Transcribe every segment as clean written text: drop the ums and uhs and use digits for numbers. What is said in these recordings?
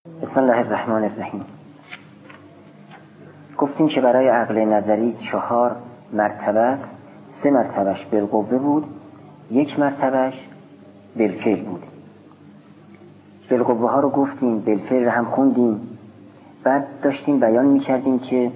بسم الله الرحمن الرحیم. گفتیم که برای عقل نظری 4 مرتبه است. 3 مرتبهش بالقوه بود، 1 مرتبهش بالفعل بود. بالقوه ها رو گفتیم، بالفعل رو هم خوندیم. بعد داشتیم بیان میکردیم که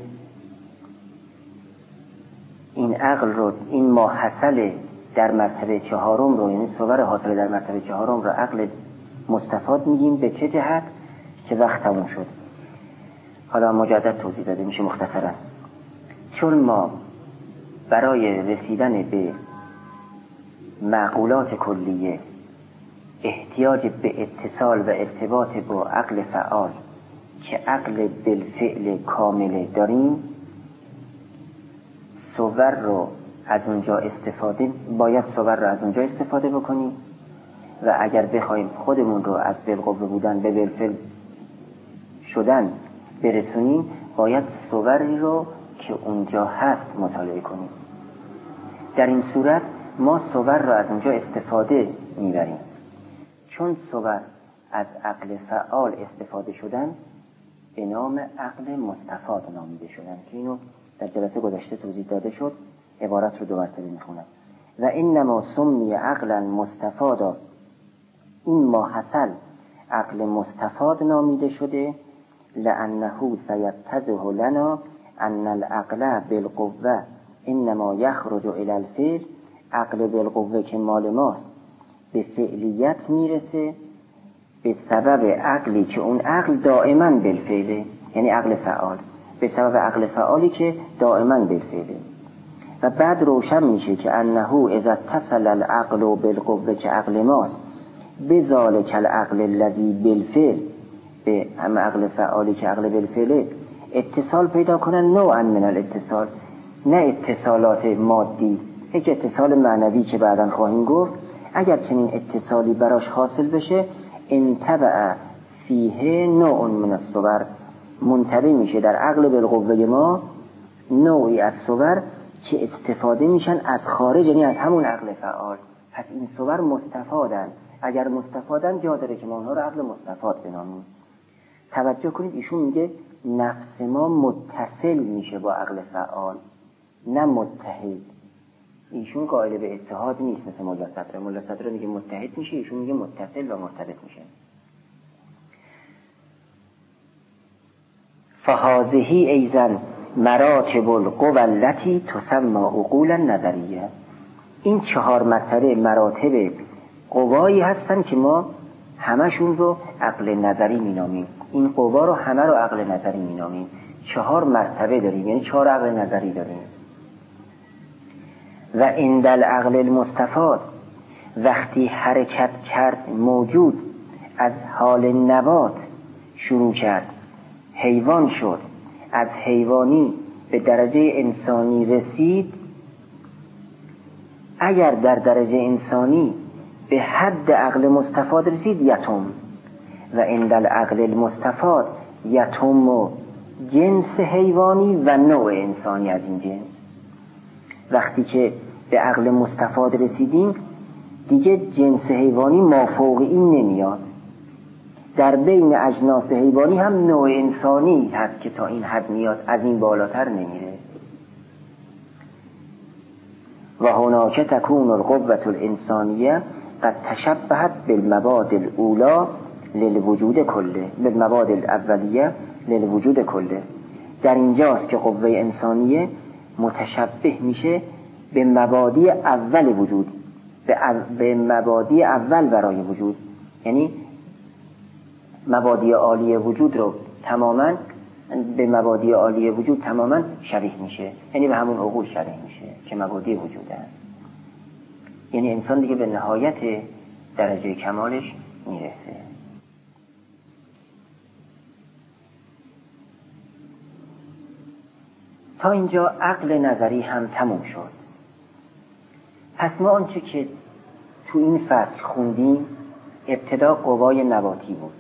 این عقل رو، این ماحصل در مرتبه 4 رو، یعنی صور حاصل در مرتبه 4 رو عقل مستفاد میگیم. به چه جهت؟ که وقت تموم شد. حالا مجدد توضیح داده میشه مختصرا. چون ما برای رسیدن به معقولات کلیه احتیاج به اتصال و ارتباط با عقل فعال که عقل بالفعل کامل داریم، صور رو از اونجا استفاده بکنیم و اگر بخوایم خودمون رو از بالقوه بودن به بالفعل شدن برسونیم، باید صوری رو که اونجا هست مطالعه کنیم. در این صورت ما صور رو از اونجا استفاده میبریم. چون صور از عقل فعال استفاده شدن، به نام عقل مستفاد نامیده شدن که اینو در جلسه گذشته توضیح داده شد. عبارت رو 2 مرتبه میخونم. و انما سمی عقلا مستفادا، این ماحصل عقل مستفاد نامیده شده، لأنه سیتضح لنا ان العقل بالقوه انما یخرج الی الفعل. عقل بالقوه که مال ماست به فعلیت میرسه به سبب عقلی که اون عقل دائما بالفعله، یعنی عقل فعال، به سبب عقل فعالی که دائما بالفعله. و بعد روشن میشه که انه اذا اتصل العقل بالقوه که عقل ماست بذالک العقل الذی بالفعل، به هم عقل فعالی که عقل بالفعله اتصال پیدا کنن، نوعا من الاتصال، نه اتصالات مادی، یک اتصال معنوی که بعداً خواهیم گفت. اگر چنین اتصالی براش حاصل بشه، انتبع فیه نوع من الصور، منتبع میشه در عقل بالقوه ما نوعی از صور که استفاده میشن از خارج، یعنی از همون عقل فعال. پس این صور مستفادن. اگر مستفادن جا داره که ما اونها رو عقل مستفاد بنامیم. توجه کنید، ایشون میگه نفس ما متصل میشه با عقل فعال، نه متحد. ایشون قائل به اتحاد نیست مثل ملا صدر. ملا صدر میگه متحد میشه، ایشون میگه متصل و مرتبط میشه. فهذه ایضا مراتب القوى التي تسمى عقولا نظریه. این 4 مرتبه مراتب قوایی هستن که ما همشون رو عقل نظری مینامیم. این قوا رو همه رو عقل نظری مینامیم. 4 مرتبه داریم، یعنی 4 عقل نظری داریم. و عند العقل المستفاد، وقتی حرکت کرد موجود از حال نبات شروع کرد، حیوان شد، از حیوانی به درجه انسانی رسید، اگر در درجه انسانی به حد عقل مستفاد رسید، یتم. و عند العقل المستفاد یتم جنس حیوانی و نوع انسانی از این جنس. وقتی که به عقل مستفاد رسیدیم، دیگه جنس حیوانی مافوق این نمیاد. در بین اجناس حیوانی هم نوع انسانی هست که تا این حد میاد، از این بالاتر نمیره. و هناک تکون القوة الانسانیه قد تشبهت بالمباد الاولا للوجود کله، بالمباد الاولیه للوجود کله. در اینجاست که قوه انسانیه متشبه میشه به مبادی اول وجود، به مبادی اول برای وجود، یعنی مبادی عالی وجود رو تماما به مبادی عالی وجود تماما شبیه میشه، یعنی به همون عقول شبیه میشه که مبادی وجود هست. یعنی انسان دیگه به نهایت درجه کمالش میرسه. تا اینجا عقل نظری هم تموم شد. پس ما آنچه که تو این فصل خوندیم، ابتدا قوای نباتی بود،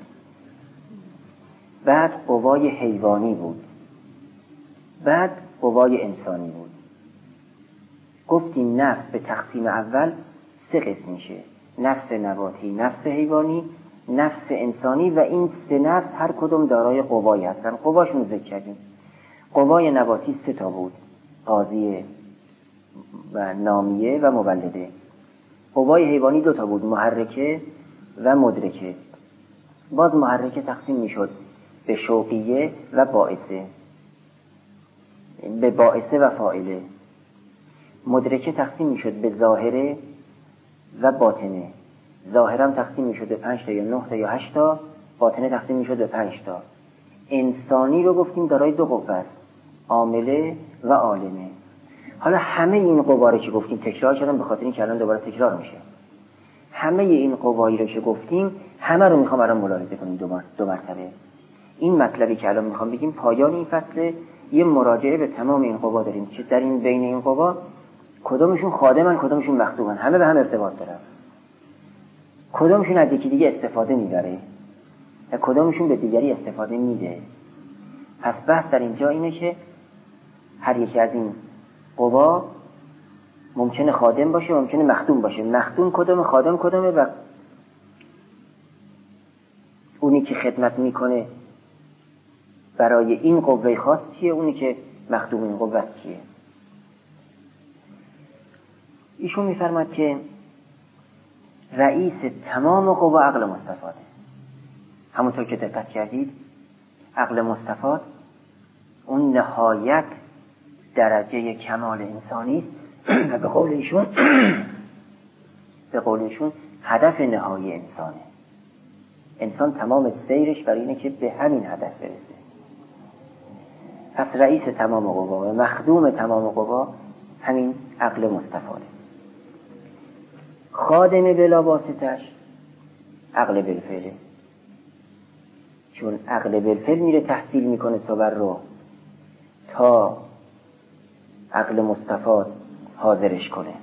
بعد قوای حیوانی بود، بعد قوای انسانی بود. گفتیم نفس به تقسیم اول 3 قسم میشه: نفس نباتی، نفس حیوانی نفس انسانی و این 3 نفس هر کدوم دارای قوایی هستن. قواشون ذکر کردیم. قوای نباتی 3 تا بود، قاضیه و نامیه و مولده. قوای حیوانی 2 تا بود، محرکه و مدرکه. باز محرکه تقسیم میشد به شوقیه و باعثه، به باعثه و فاعله. مدرکه تقسیم میشد به ظاهره و باطنه. ظاهرم تقسیم میشد به 5 تا یا 9 تا یا 8 تا، باطنه تقسیم میشد به 5 تا. انسانی رو گفتیم دارای 2 قوه است، عامله و عالمه. حالا همه این قوا رو که گفتیم تکرار کردم به خاطر این که الان دوباره تکرار میشه. همه این قوایی رو که گفتیم همه رو میخوام الان ملاحظه کنیم دو مرتبه. این مطلبی که الان میخوام بگیم پایان این فصل، یه مراجعه به تمام این قوا داریم که در این بین این قوا کدومشون خادمن کدومشون مخدومن، همه به هم ارتباط دارن. کدومشون از یکی دیگه استفاده میبره و کدومشون به دیگری استفاده میده. پس بحث در اینجا اینه که هر یکی از این قوا ممکنه خادم باشه، ممکنه مخدوم باشه. مخدوم کدومه، خادم کدومه و اونی که خدمت میکنه برای این قوه خاص چیه، اونی که مخدوم این قوه چیه. ایشون میفرماد که رئیس تمام قوا عقل مستفاده. همونطور که دقت کردید عقل مستفاد اون نهایت درجه کمال انسانی است و به قول ایشون هدف نهایی انسانه. انسان تمام سیرش برای اینه که به همین هدف برسه. پس رئیس تمام قوا و مخدوم تمام قوا همین عقل مستفاده. خادم بلا واسطش عقل بالفعله، چون عقل بالفعل میره تحصیل میکنه صبر رو تا عقل مستفاد حاضرش کنه.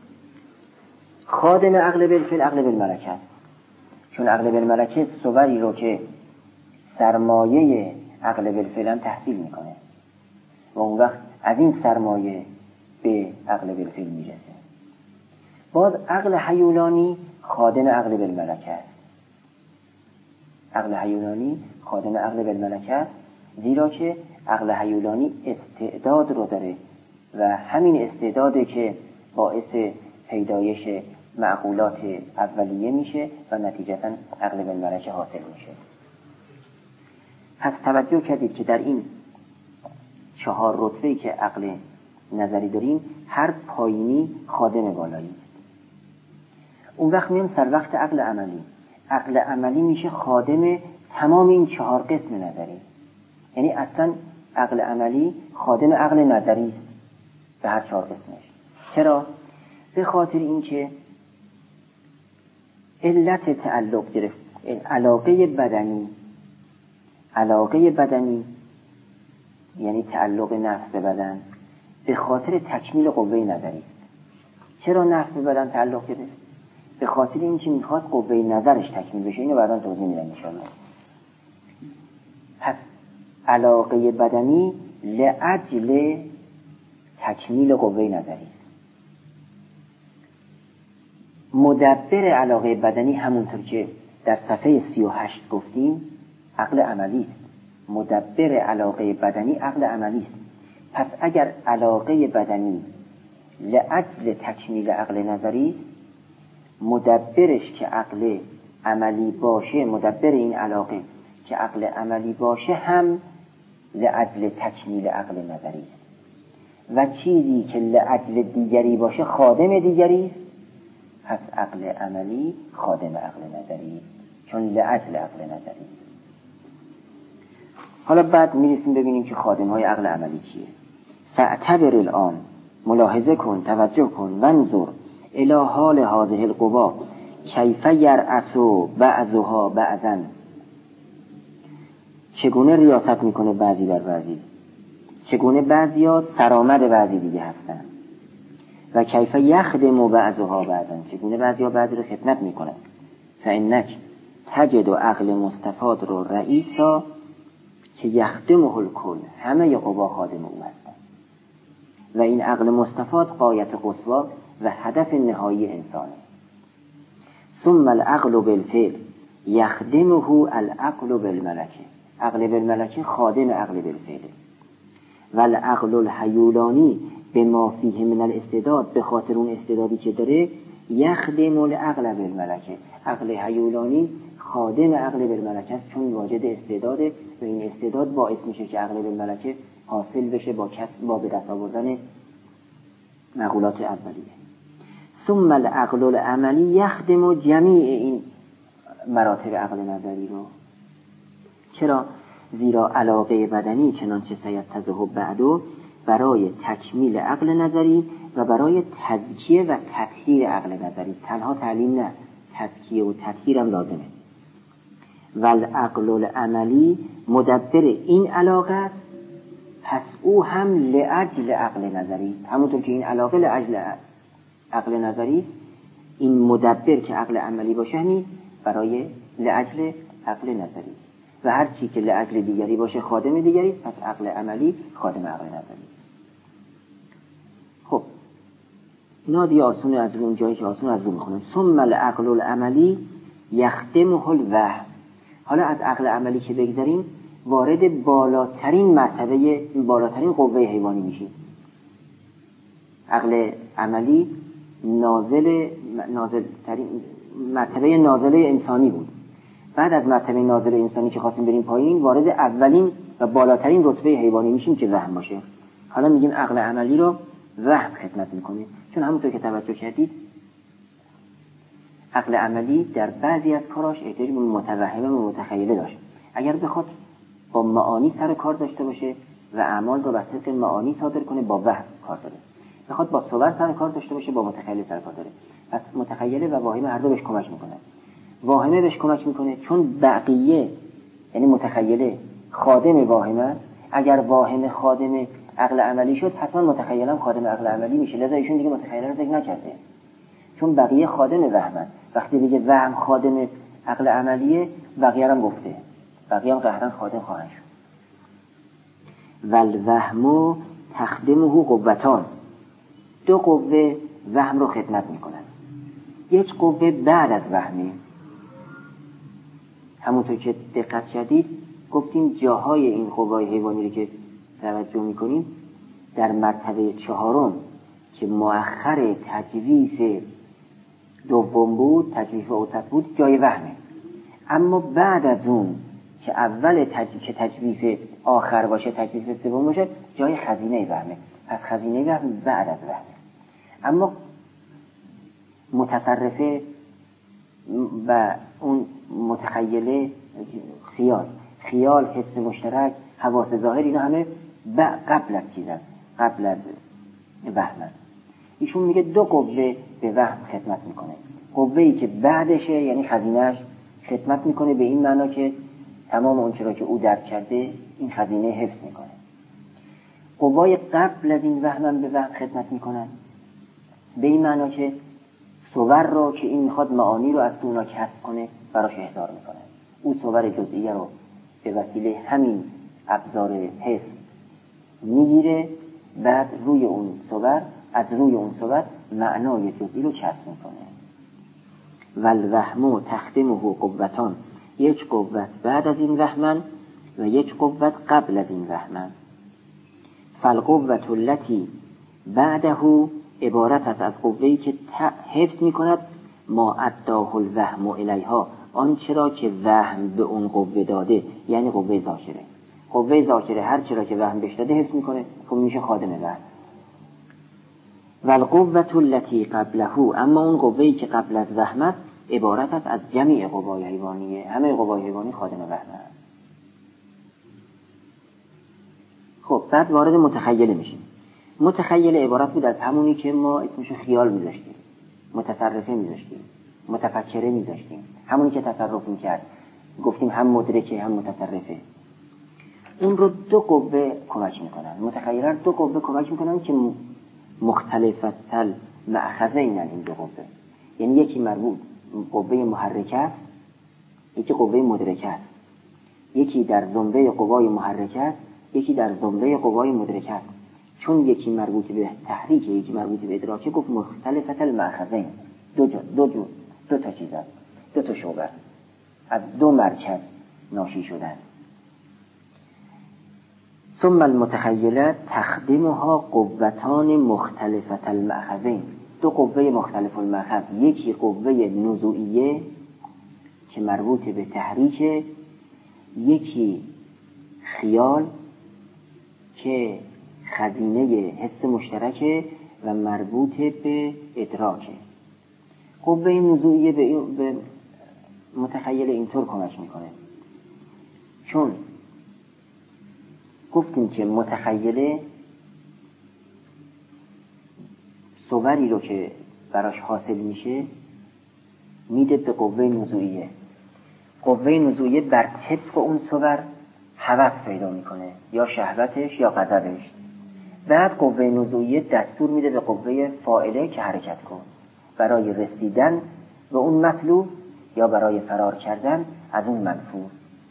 خادم عقل بالفعل عقل بالملکه است، چون عقل بالملکه صبری رو که سرمایه عقل بالفعل هم تحصیل میکنه و اون وقت از این سرمایه به عقل بالفعل میرسه. باز عقل حیولانی خادم عقل بالملکه است. عقل حیولانی خادم عقل بالملکه است، زیرا که عقل حیولانی استعداد رو داره و همین استعداده که باعث پیدایش معقولات اولیه میشه و نتیجتاً عقل بالملکه حاصل میشه. پس توجه کردید که در این 4 رتبه‌ای که عقل نظری داریم هر پایینی خادم بالایی. اون وقت میام سر وقت عقل عملی. عقل عملی میشه خادم تمام این 4 قسم نظری. یعنی اصلا عقل عملی خادم عقل نظری است به هر 4 قسمش. چرا؟ به خاطر اینکه علت تعلق گرفت، علاقه بدنی یعنی تعلق نفس به بدن به خاطر تکمیل قوه نظری است. چرا نفس به بدن تعلق گرفت؟ به خاطر اینکه میخواست قوه نظرش تکمیل بشه. اینو بعداً توضیح میدم ان شاءالله. پس علاقه بدنی لاجل تکمیل قوه نظری است. مدبر علاقه بدنی همونطور که در صفحه 38 گفتیم عقل عملی است. مدبر علاقه بدنی عقل عملی است. پس اگر علاقه بدنی لاجل تکمیل عقل نظری است، مدبرش که عقل عملی باشه، مدبر این علاقه که عقل عملی باشه هم لاجل تکمیل عقل نظری است و چیزی که لاجل دیگری باشه خادم دیگری است. پس عقل عملی خادم عقل نظری چون لاجل عقل نظری. حالا بعد میرسیم ببینیم که خادم های عقل عملی چیه. فاعتبر الان، ملاحظه کن، توجه کن، وانظر الی حال هذه القوا کیف یرأس بعضها بعضا، چگونه ریاست میکنه بعضی بر بعضی، چگونه بعضی ها سرآمد بعضی دیگه هستن، و کیف یخدم بعضها بعضا، چگونه بعضی ها بعضی رو خدمت میکنن. فانک تجد عقل مستفاد رو رئیسا که یخدمه الکل، همه قوا خادم او هستن و این عقل مستفاد غایت قصوا و هدف نهایی انسانه. ثم العقل بالفعل یخدمه العقل بالملکه، عقل بالملکه خادم عقل بالفعله. و العقل الحیولانی به ما فیه من الاستعداد، به خاطر اون استعدادی که داره، یخدم العقل بالملکه، عقل حیولانی خادم عقل بالملکه است، چون واجد استعداده و این استعداد باعث میشه که عقل بالملکه حاصل بشه با کسب، با به دست آوردن مقولات اولیه. ثم العقل العملی یخدم جمیع این مراتب عقل نظری رو. چرا؟ زیرا علاقه بدنی چنانچه سیتضح بعدو برای تکمیل عقل نظری و برای تزکیه و تطهیر عقل نظری، تنها تعلیم نه، تزکیه و تطهیر هم لازمه. والعقل العملی مدبر این علاقه است، پس او هم لاجل عقل نظری، همونطور که این علاقه لاجل عقل نظری است، این مدبر که عقل عملی باشه نیست برای لاجل عقل نظری، و هر چی که لاجل دیگری باشه خادم دیگری است، پس عقل عملی خادم عقل نظری است. خب اینا دیگه آسونه از رو، جایی که آسونه از رو میخونم. ثم العقل العملی یخدمه الوهم. حالا از عقل عملی که بگذاریم وارد بالاترین مرتبه، بالاترین قوه حیوانی میشیم. عقل عملی نازل ترین مرتبه نازله انسانی بود. بعد از مرتبه نازله انسانی که خواستیم بریم پایین، وارد اولین و بالاترین رتبه حیوانی میشیم که وهم باشه. حالا میگیم عقل عملی رو وهم خدمت میکنه، چون همونطور که توجه کردید عقل عملی در بعضی از کاراش احتیاج به متوهم و متخیله داشت. اگر بخواد با معانی سر کار داشته باشه و اعمال رو بر طبق معانی صادر کنه، با وهم کار داره. بخواد با صور سر کار داشته باشه، با متخیله سر کار داره. پس متخیله و واهمه هر دو بهش کمک میکنن. واهمه بهش کمک میکنه چون بقیه، یعنی متخیله خادم واهمه است. اگر واهمه خادم عقل عملی شد، حتما متخیله هم خادم عقل عملی میشه. لذا ایشون دیگه متخیله رو ذکر نکرده، چون بقیه خادم وهمن. وقتی بگه وهم خادم عقل عملیه، بقیه هم گفته، بقیه هم قهرن خادم خواهند شد. والوهم تخدمه قوتان، دو قوه وهم رو خدمت میکنن. یک قوه بعد از وهمی، همونطور که دقت کردید گفتیم جاهای این قوای حیوانی رو که توجه میکنیم در مرتبه چهارم که مؤخر تجویف دوم بود، تجویف اوسط بود، جای وهمه. اما بعد از اون که اول که تجویف آخر باشه، تجویف سوم باشه، جای خزینه وهمه. پس خزینه وهم بعد از وهمه. اما متصرفه و اون متخیله، خیال، حس مشترک، حواس ظاهر، اینا همه قبل از چیزن، قبل از وهمن. ایشون میگه دو قوه به وهم خدمت میکنه. قوه‌ای که بعدشه، یعنی خزینهش، خدمت میکنه به این معنا که تمام اون چرا که او درک کرده این خزینه حفظ میکنه. قوای قبل از این وهمن به وهم خدمت میکنن به این معنا که صور رو که این میخواد معانی رو از اونا کسب کنه براش احضار میکنه. او صور جزئیه رو به وسیله همین ابزار حس میگیره، بعد روی اون صور، از روی اون صور معنای جزئی رو کسب میکنه. والوهم تخدمه قوتان، یک قوت بعد از این وهمن و یک قوت قبل از این وهمن. فالقوة التي بعده عبارت است از قوه‌ای که حفظ میکند ما اداه الوهم الیها، آنچه را که وهم به اون قوه داده، یعنی قوه ذاکره. قوه ذاکره هر چرا که وهم بهش داده حفظ میکنه، خب میشه خادم وهم. والقوة التي قبله، اما اون قوه‌ای که قبل از وهم است عبارت است از جمیع قوای حیوانیه، همه قوای حیوانی خادم وهم است. خب بعد وارد متخیله میشیم. متخیله عبارت بود از همونی که ما اسمشو خیال میذاشتیم، متصرفه میذاشتیم، متفکره میذاشتیم، همونی که تصرف میکرد، گفتیم هم مدرکه هم متصرفه. اون رو دو قوه کمک میکنن. متخیله رو دو قوه کمک میکنن که مختلفتل مأخذین، این دو قوه، یعنی یکی مربوط قوه محرکه است، یکی قوه مدرکه است. یکی در زمره قوای محرکه است، یکی در زمره قوای مدرکه است. چون یکی مربوط به تحریک، یکی مربوط به ادراکه، گفت مختلفت المأخذین، دو تا چیز هست، دو تا شعبه. از دو مرکز ناشی شدن. ثم المتخیله تخدمها قوتان مختلفة المأخذین، دو قوه مختلف المأخذ، یکی قوه نزوعیه که مربوط به تحریک، یکی خیال که خزینه حس مشترکه و مربوط به ادراکه. قوه نزوعیه به متخیل اینطور کمک میکنه، چون گفتیم که متخیله صوری رو که براش حاصل میشه میده به قوه نزوعیه. قوه نزوعیه بر طبق اون صور هوس پیدا میکنه، یا شهوتش یا غضبش. بعد قوه نزوعیه دستور میده به قوه فاعله که حرکت کن برای رسیدن به اون مطلوب، یا برای فرار کردن از اون منفور،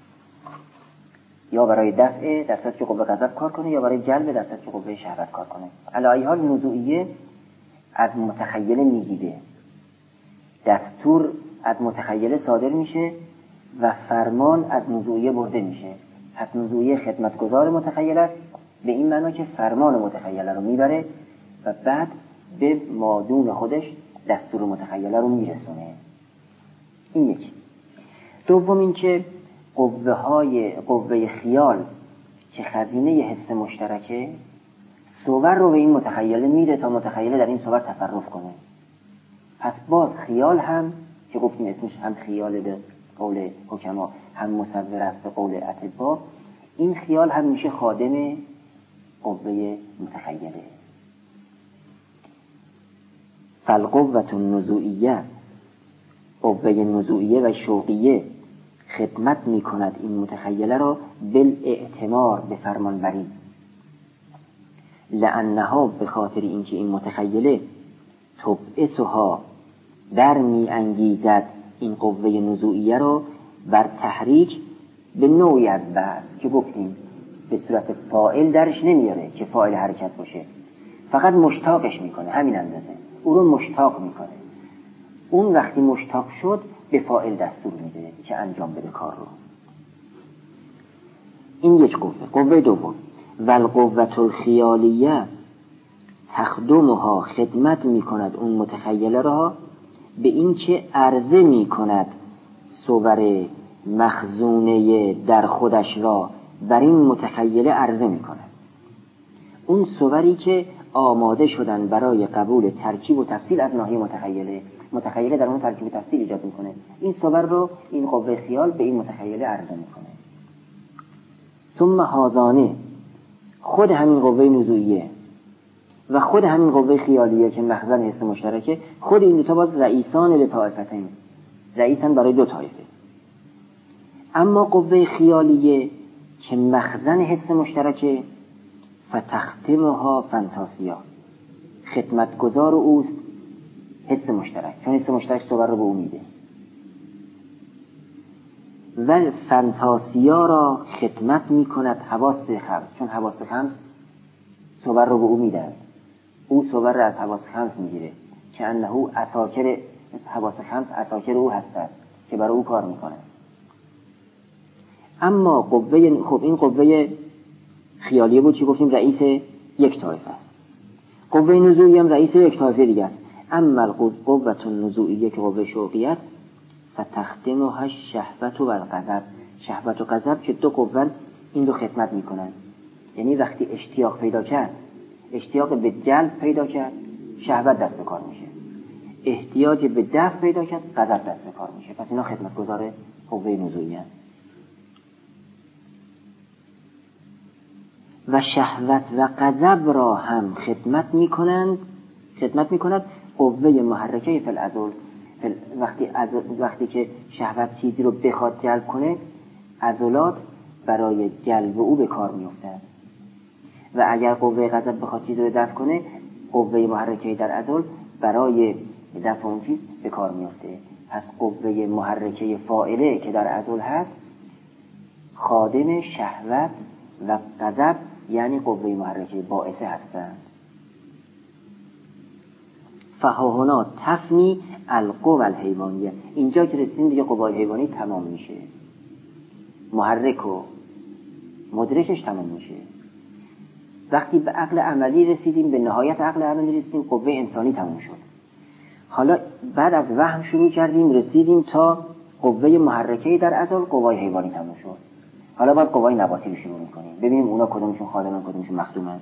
یا برای دفع در صورتی که قوه غضب کار کنه، یا برای جلب در صورتی که قوه شهوت کار کنه. علی ای حال نزوعیه از متخیله میگیره، دستور از متخیله صادر میشه و فرمان از نزوعیه برده میشه. پس نزوعیه خدمتگزار متخیل است، به این معنا که فرمان متخیله رو میبره و بعد به مادون خودش دستور متخیله رو میرسونه. این یکی. دوم این که قوه خیال که خزینه حس مشترکه صور رو به این متخیله میده تا متخیله در این صور تصرف کنه. پس باز خیال هم که گفتیم اسمش هم خیال به قول حکما هم مصور است به قول اطباء، این خیال هم میشه خادم قوه متخیله. فالقوة النزوعیه، قوه نزوعیه و شوقیه خدمت میکند این متخیله را بالاعتمار به فرمانبری، لانها به خاطر اینکه این متخیله تبعثها در می انگیزد این قوه نزوعیه را بر تحریک به نوعی از بعض که گفتیم به صورت فاعل درش نمیاره که فاعل حرکت باشه، فقط مشتاقش میکنه، همین اندازه او رو مشتاق میکنه. اون وقتی مشتاق شد به فاعل دستور میده که انجام بده کار رو. این یک قوه. قوه دوم والقوة الخیالیه تخدمها خدمت میکند اون متخیله را به این که عرضه میکند صور مخزونه در خودش را بر این متخیله عرضه میکند. اون صوری که آماده شدن برای قبول ترکیب و تفصیل از ناحیه متخیله در اون ترکیب و تفصیل ایجاد میکنه. این صور رو این قوه خیال به این متخیله عرضه میکنه. ثم هازانه، خود همین قوه نزوعیه و خود همین قوه خیالیه که مخزن حس مشترکه، خود این دو تا باز رئیسان لطائفتین، رئیسن برای دو طایفه. اما قوه خیالیه که مخزن حس مشترکه فتختمها فانتاسیا، خدمتگزار اوست حس مشترک، چون حس مشترک صور رو به او میده. و فانتاسیا را خدمت میکند حواس خمس، چون حواس خمس صور رو به او میدن، او صور را از حواس خمس میگیره که انه اساکر حواس خمس اساکر او هستند که برای او کار میکنه. اما قوه، خب این قوه خیالیه بود که گفتیم رئیس یک طایفه است، قوه نزوعی هم رئیس یک طایفه دیگه است. اما القوة النزوعیه که قوه شوقی است فتختمها الشهوة و الغضب، شهوت و غضب که دو قوه این دو خدمت میکنن. یعنی وقتی اشتیاق پیدا کرد، اشتیاق به جلب پیدا کرد، شهوت دست به کار میشه، احتیاج به دفع پیدا کرد، غضب دست به کار میشه. پس اینا خدمتگزار قوه نزوعی هست. و شهوت و غضب را هم خدمت میکند قوه محرکه فی العضل. وقتی که شهوت چیزی رو بخواد جلب کنه، عضلات برای جلب او به کار میافتند، و اگر قوه غضب بخواد چیزی رو دفع کنه، قوه محرکه در عضل برای دفع اون چیز به کار میافته. پس قوه محرکه فاعله که در عضل هست خادم شهوت و غضب، یعنی قوه محرکه باعثه هستند. فهاهنا تفنی القوا الحیوانیه. اینجا که رسیدیم دیگه قوای حیوانی تمام میشه، محرک و مدرکش تمام میشه. وقتی به عقل عملی رسیدیم، به نهایت عقل عملی رسیدیم، قوه انسانی تمام شد. حالا بعد از وهم شروع کردیم، رسیدیم تا قوه محرکه در ازل، قوای حیوانی تمام شد. حالا باید قوای نباتی رو شروع کنیم، ببینیم اونا کدومشون خادمن کدومشون مخدومن.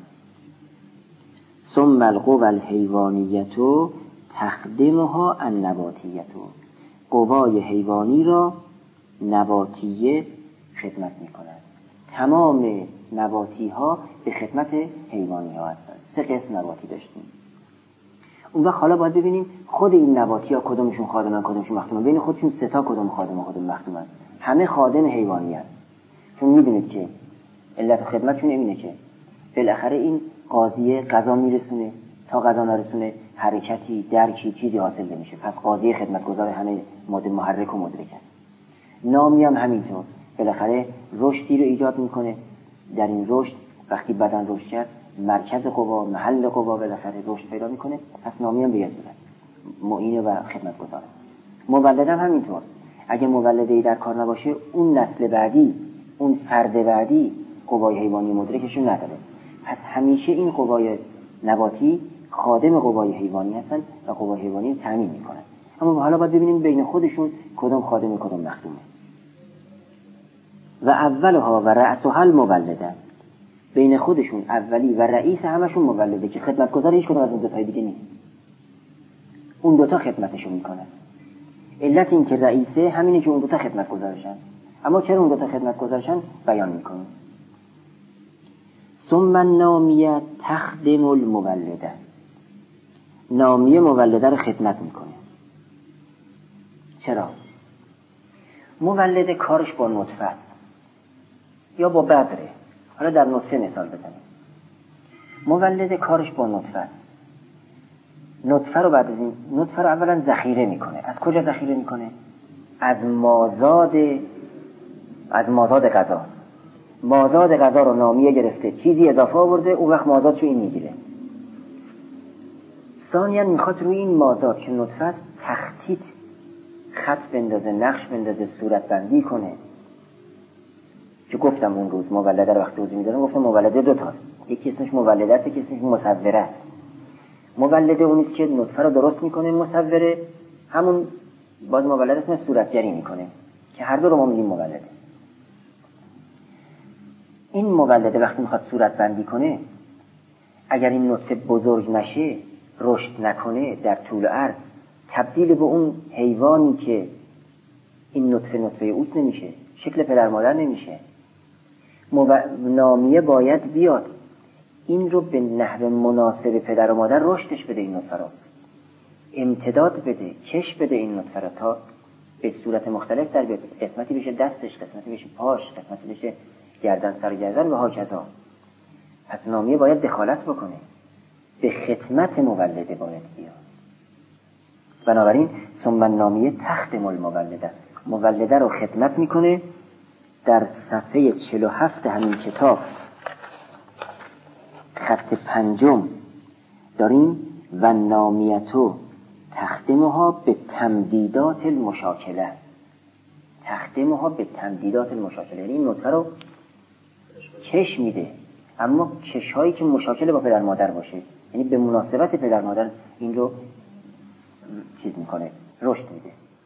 ثم القوا الحیوانیه تخدمها النباتیه. قوای حیوانی را نباتیه خدمت میکنند. تمام نباتی ها به خدمت حیوانی ها هستند. 3 قسم نباتی داشتیم. اون وقت حالا باید ببینیم خود این نباتی ها کدومشون خادمن کدومشون مخدومن. بین خودشون 3 تا کدوم خادم و کدوم مخدومن. همه خادم حیوانی هست. چون میدونید که علت خدمتشون اینه که بالاخره این قاضیه قضا میرسونه، تا قضا نرسونه حرکتی درکی چیزی حاصل نمیشه. پس قاضی خدمتگزار همه محرک و مدرک است. نامی هم همینطور، بالاخره رشدی رو ایجاد میکنه. در این رشد وقتی بدن رشد کرد، مرکز قوا، محل قوا بالاخره رشد پیدا میکنه. پس نامی هم به یه صورت معین و خدمتگزار. مولد هم همینطور. اگه مولده‌ای در کار نباشه، اون نسل بعدی، اون فرد بعدی قوای حیوانی مدرکشون نداره. پس همیشه این قوای نباتی خادم قوای حیوانی هستن و قوای حیوانی تامین میکنن. اما حالا باید ببینیم بین خودشون کدوم خادم کدوم مخدومه. و اولها و رأسها المولده. بین خودشون اولی و رئیس همشون مولده که خدمتگزار هیچ کدوم از اون 2 تای دیگه نیست. اون 2 تا خدمتشو میکنن. علت این که رئیسه همینه که اون 2 تا خدمتگزارشن. اما چرا اون 2 تا خدمتگزارشن بیان میکنه. ثم النامیه تخدم المولده. نامیه مولده رو خدمت میکنه. چرا؟ مولده کارش با نطفه است یا با بذره. حالا در نطفه مثال بزنیم. مولده کارش با نطفه است. نطفه رو بعد از این نطفه رو اولا ذخیره میکنه. از کجا ذخیره میکنه؟ از مازاد غذا. مازاد غذا رو نامیه گرفته، چیزی اضافه آورده، اون وقت مازادشو این میگیره. ثانیاً میخواد روی این مازاد که نطفه است تخطیط، خط بندازه، نقش بندازه، صورت بندی کنه. که گفتم اون روز مولده رو وقتی توضیح میدادم گفتم مولده 2 تاست. یکی اسمش مولده است، یکی اسمش مصوره است. مولده اونیست که نطفه رو درست میکنه، مصوره همون باز مولده اسمش صورتگری میکنه که هر دو رو ما میگیم مولده. این مولده وقتی میخواد صورت بندی کنه، اگر این نطفه بزرگ نشه، رشد نکنه در طول عرض، تبدیل به اون حیوانی که این نطفه اوست نمیشه، شکل پدر مادر نمیشه. نامیه باید بیاد این رو به نحو مناسب پدر و مادر رشدش بده، این نطفه رو امتداد بده، کش بده این نطفه رو تا به صورت مختلف در بیاد. قسمتی بشه دستش، قسمتی بشه پاش، قسمتی بشه گردن، سر گردن و هاکذا. پس نامیه باید دخالت بکنه، به خدمت مولده باید بیاد. بنابراین ثم النامیه تخدم المولده. مولده رو خدمت میکنه. در صفحه 47 همین کتاب خط 5 داریم و نامیتو تخدمها به تمدیدات المشاکله. تخدمها به تمدیدات المشاکله، یعنی این نطفه رو کش میده، اما کش هایی که مشاکله با پدر مادر باشه، یعنی به مناسبت پدر مادر این رو چیز میکنه، رشد میده.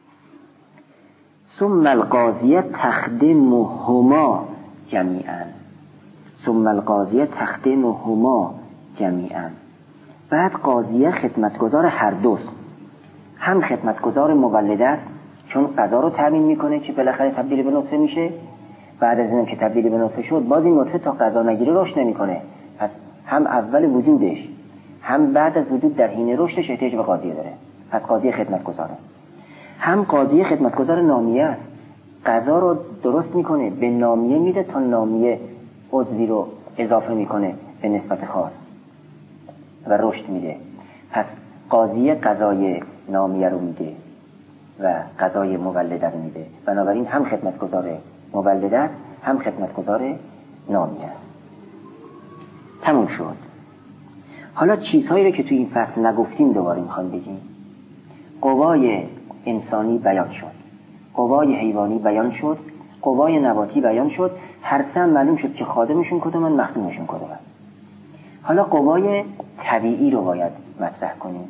ثم القاضیه تخدمهما جمیعا. ثم القاضیه تخدمهما جمیعا. بعد قاضیه خدمتگزار هر دوست. هم خدمتگزار مولده است چون غذا رو تامین میکنه که بالاخره تبدیل به نطفه میشه. بعد از اینم که تبدیل به نطفه شد، باز این نطفه تا غذا نگیره رشد نمیکنه. پس هم اول وجودش هم بعد از وجود در حین رشدش احتیاج به قاضیه داره. پس قاضی خدمتگزاره. هم قاضی خدمتگزار نامیه است، غذا رو درست میکنه، به نامیه میده تا نامیه عضوی رو اضافه میکنه به نسبت خاص و رشد میده. پس قاضی غذای نامیه رو میده و غذای مولده رو میده. بنابراین هم خدمتگزار مولده است، هم خدمتگزار نامیه است. تموم شد. حالا چیزهایی رو که توی این فصل نگفتیم دوباره میخوایم بگیم. قوای انسانی بیان شد، قوای حیوانی بیان شد، قوای نباتی بیان شد، هر سه هم معلوم شد که خادمشون کدومن، مخدومشون کدومن. حالا قوای طبیعی رو باید مطرح کنیم.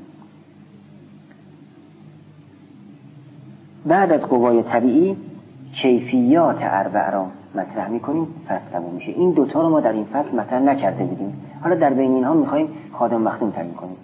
بعد از قوای طبیعی کیفیات اربع را مطرح میکنیم، فصل تموم میشه. این دوتا رو ما در این فصل مطرح نکرده بودیم، حالا در بین اینها میخوایم خادم مخدوم تعیین کنیم.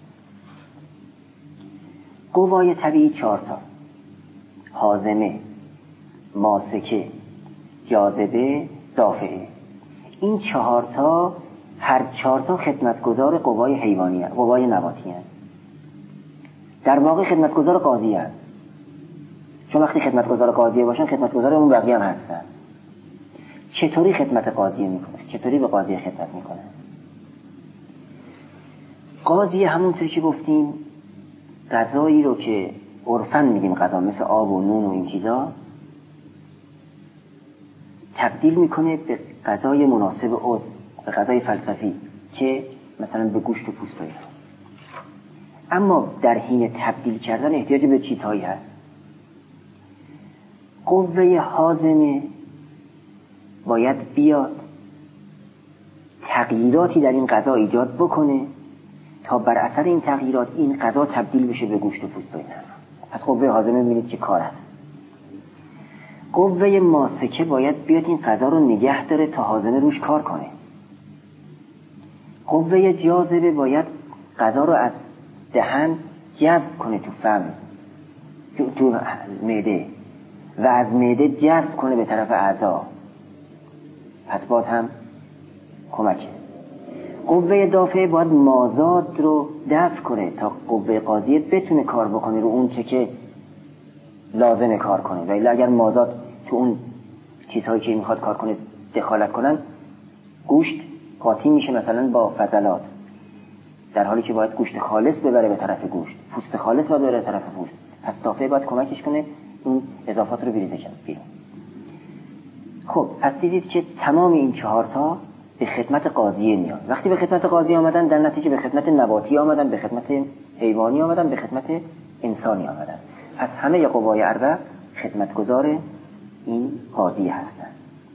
قوای طبیعی 4 تا: هاضمه، ماسکه، جاذبه، دافعه. این 4 تا هر 4 تا خدمتگزار قوای حیوانی هست، قوای نباتی هست. در واقع خدمتگزار قاضی هست، چون وقتی خدمتگزار قاضی باشن خدمتگزار اون بقیه هم هستن. چطوری خدمت قاضی میکنه؟ چطوری به قاضی خدمت میکنه؟ قاضی همونطور که گفتیم غذایی رو که عرفاً میگیم غذا، مثل آب و نون و این چیزا، تبدیل میکنه به غذای مناسب عضو، به غذای فلسفی که مثلا به گوشت و پوست. اما در حین تبدیل کردن احتیاج به چیزهایی هست. قوه هاضمه باید بیاد تغییراتی در این غذا ایجاد بکنه تا بر اثر این تغییرات این غذا تبدیل بشه به گوشت و پوست و اینا. پس قوه هاضمه می‌بینید که کار است. قوه ماسکه باید بیاد این غذا رو نگه داره تا هاضمه روش کار کنه. قوه جاذبه باید غذا رو از دهن جذب کنه تو فم، تو معده، و از معده جذب کنه به طرف اعضا. پس باز هم کمکه. قوه دافعه باید مازاد رو دفع کنه تا قوه قاضیه بتونه کار بکنه رو اون چه که لازمه کار کنه. و الا اگر مازاد تو اون چیزهایی که میخواد کار کنه دخالت کنن، گوشت قاطی میشه مثلا با فضلات، در حالی که باید گوشت خالص ببره به طرف گوشت، پوست خالص باید ببره به طرف پوست. پس دافعه باید کمکش کنه اون اضافات رو بریزه بیرون. خب پس دیدید که تمام این 4 تا به خدمت قاضیه میان. وقتی به خدمت قاضی آمدن، در نتیجه به خدمت نباتی آمدن، به خدمت حیوانی آمدن، به خدمت انسانی آمدن. پس همه قوای اربع خدمتگزار این قاضی هستند.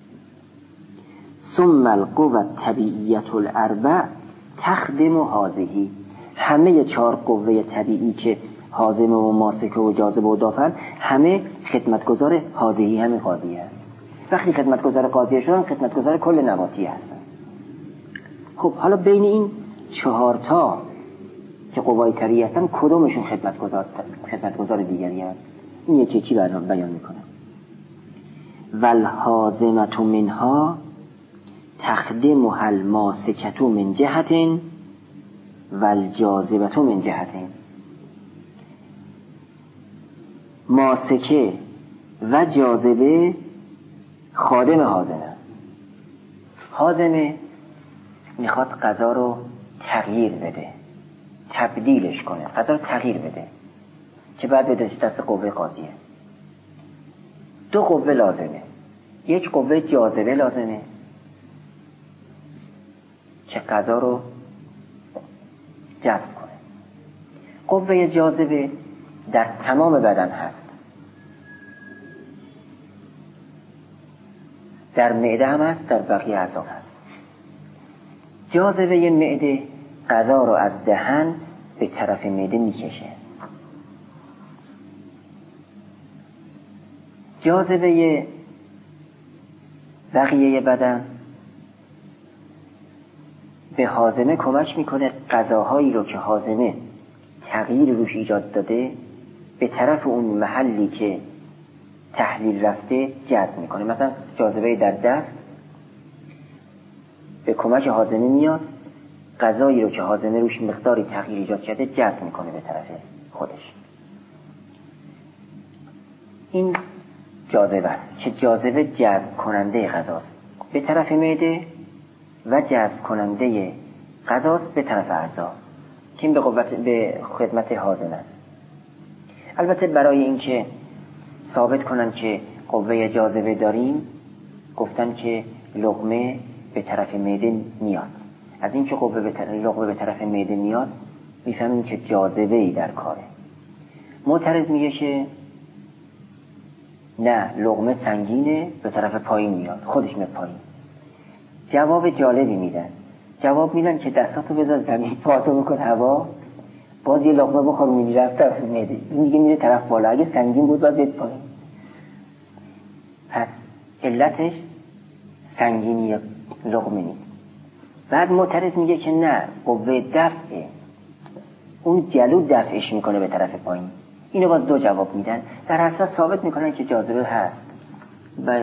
ثم القوى الطبیعیة الاربع تخدم هذه. همه 4 قوه طبیعی که هاضمه و ماسکه و جاذبه و دافع، همه خدمتگزار هذه، همه قاضی هست. وقتی خدمتگزار قاضی شدن، خدمتگزار کل نباتی هستن. خب حالا بین این 4 تا که قوای طبیعی هستن، کدومشون خدمتگزار دیگری هست؟ این یکی بیان میکنه. والهاضمة منها تخدمها الماسکة من جهة والجاذبة من جهة. ماسکه و جاذبه خادم هاضمه. هاضمه میخواد غذا رو تغییر بده، تبدیلش کنه، غذا رو تغییر بده که بعد به دست قوه قاضیه. 2 قوه لازمه. یک قوه جاذبه لازمه که غذا رو جذب کنه. قوه جاذبه در تمام بدن هست، در معده هم هست، در بقیه اعضا هست. جاذبه معده غذا رو از دهن به طرف معده میکشه. جاذبه بقیه بدن به هاضمه کمک میکنه غذاهایی رو که هاضمه تغییر روش ایجاد داده به طرف اون محلی که تحلیل رفته جذب میکنه. مثلا جاذبه در دست به کمک هاضمه میاد، غذایی رو که هاضمه روش مقداری تغییر ایجاد کرده جذب میکنه به طرف خودش. این جاذبه است که جاذبه جذب کننده غذاست به طرف معده و جذب کننده غذاست به طرف اعضا، که این به خدمت هاضمه است. البته برای اینکه ثابت کنن که قوه جاذبه داریم، گفتن که لقمه به طرف معده میاد. از این که لقمه به طرف معده میاد میفهمیم که جاذبه‌ای در کاره. معترض میگه که نه، لقمه سنگینه به طرف پایین میاد، خودش میاد پایین. جواب جالبی میدن. جواب میدن که دستاتو بذار زمین، پاتو بکن هوا، باز یه لقمه بخور میری رفت طرف معده، این دیگه میره طرف بالا. اگه سنگین بود باید بید پایین. پس علتش سنگینی لقمه نیست. بعد معترض میگه که نه، قوه دفعه، اون جلو دفعش میکنه به طرف پایین. اینو باز دو جواب میدن، در اصل ثابت میکنن که جاذبه هست. و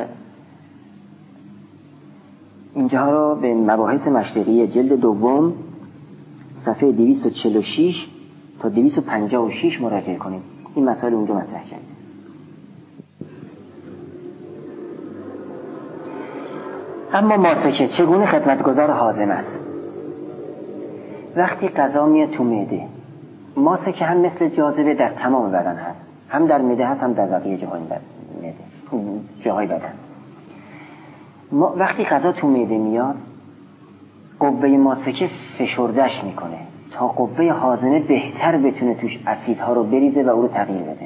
اینجا رو به مباحث مشرقی جلد دوم صفحه 246 تا 256 مراجعه کنیم. این مسائل اونجا مطرح کرده. اما ماسکه چگونه خدمتگزار هاضمه است؟ وقتی غذا میاد تو معده، ماسکه هم مثل جاذبه در تمام بدن هست، هم در معده هست هم در بقیه جاهای بدن. وقتی غذا تو معده میاد، قوه ماسکه فشردش میکنه تا قوه هاضمه بهتر بتونه توش اسیدها رو بریزه و او رو تغییر بده.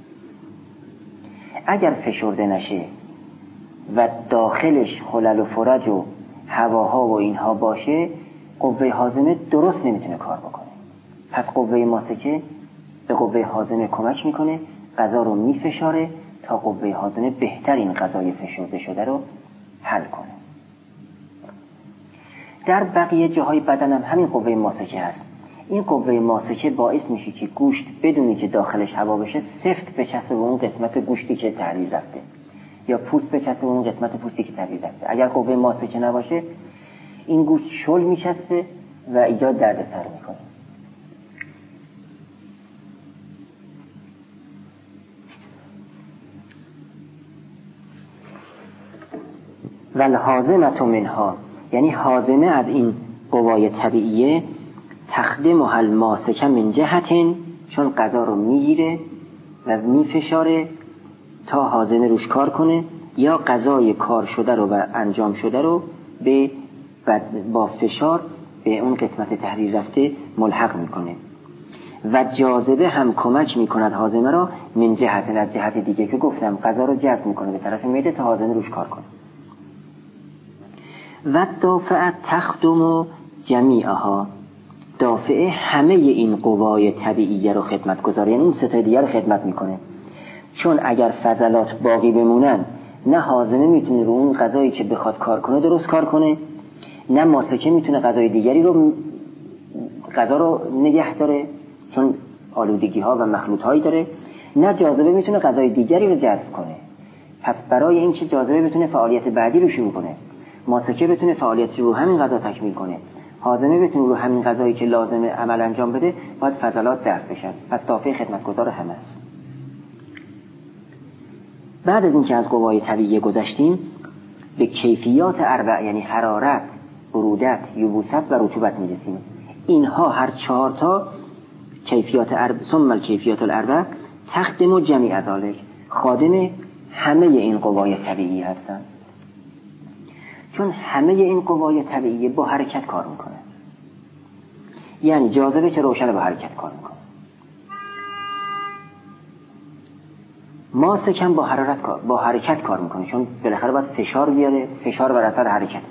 اگر فشرده نشه و داخلش خلل و فرج و هواها و اینها باشه، قوه هاضمه درست نمیتونه کار بکنه. پس قوه ماسکه به قوه هاضمه کمک میکنه، غذا رو میفشاره تا قوه هاضمه بهتر این غذای فشرده شده رو حل کنه. در بقیه جاهای بدن هم همین قوه ماسکه هست. این قوه ماسکه باعث میشه که گوشت بدونی که داخلش هوا بشه سفت بچسبه به اون قسمت گوشتی که تحلیل رفته، یا پوست بچسبه به اون قسمت پوستی که تحلیل رفته. اگر قوه ماسکه نباشه این گوشت شل میچسبه و ایجاد دردسر میکنه. والهاضمة منها، یعنی هاضمه از این قوای طبیعیه، تخدمها الماسکه من جهتن، چون غذا رو میگیره و میفشاره تا هاضمه روش کار کنه، یا غذای کار شده رو و انجام شده رو با فشار به اون قسمت تحلیل رفته ملحق میکنه. و جاذبه هم کمک میکند هاضمه را من جهت، از جهت دیگه که گفتم غذا رو جذب میکنه به طرف معده تا هاضمه روش کار کنه. و دافعه تخدم جمیعها، دافعه همه این قوای طبیعیه رو خدمت گذاره، یعنی اون ستای دیگر رو خدمت میکنه. چون اگر فضلات باقی بمونن، نه هاضمه میتونه رو اون غذایی که بخواد کار کنه درست کار کنه، نه ماسکه میتونه غذای دیگری رو غذا رو نگه داره چون آلودگی ها و مخلوط هایی داره، نه جاذبه میتونه غذای دیگری رو جذب کنه. پس برای اینکه جاذبه بتونه فعالیت بعدی رو شروع کنه، ماسکه بتونه فعالیت رو همین غذا تکمیل کنه، هاضمه بتونه رو همین غذایی که لازمه عمل انجام بده، باید فضلات دفع بشن. پس دافع خدمتگزار همه است. بعد از اینکه از قوای طبیعی گذشتیم، به کیفیات اربع، یعنی حرارت، برودت، یبوست و رطوبت میرسیم. اینها هر چهار تا کیفیات اربع، ثم الکیفیات الاربع تخدم جمیع ذالک، خادم همه این قوای طبیعی هستند. چون همه این قوای طبیعی با حرکت کار میکنه، یعنی جاذبه که روشن با حرکت کار میکنه، ماسکم با حرکت کار میکنه چون بالاخره باید فشار بیاره، فشار بر اثر حرکت.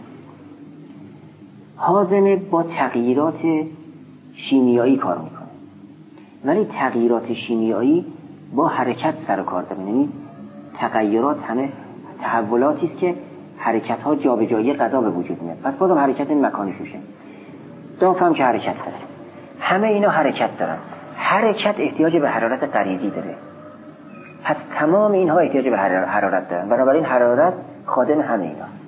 هاضمه با تغییرات شیمیایی کار میکنه، ولی تغییرات شیمیایی با حرکت سر و کار داره. یعنی تغییرات همه تحولاتی است که حرکت ها جابجایی غذا به وجود میاد. پس بازم حرکت مکانی شوشه. دافع که حرکت داره، همه اینا حرکت دارن. حرکت احتیاج به حرارت غریزی داره، پس تمام اینها احتیاج به حرارت دارن، بنابراین حرارت خادم همه ایناست.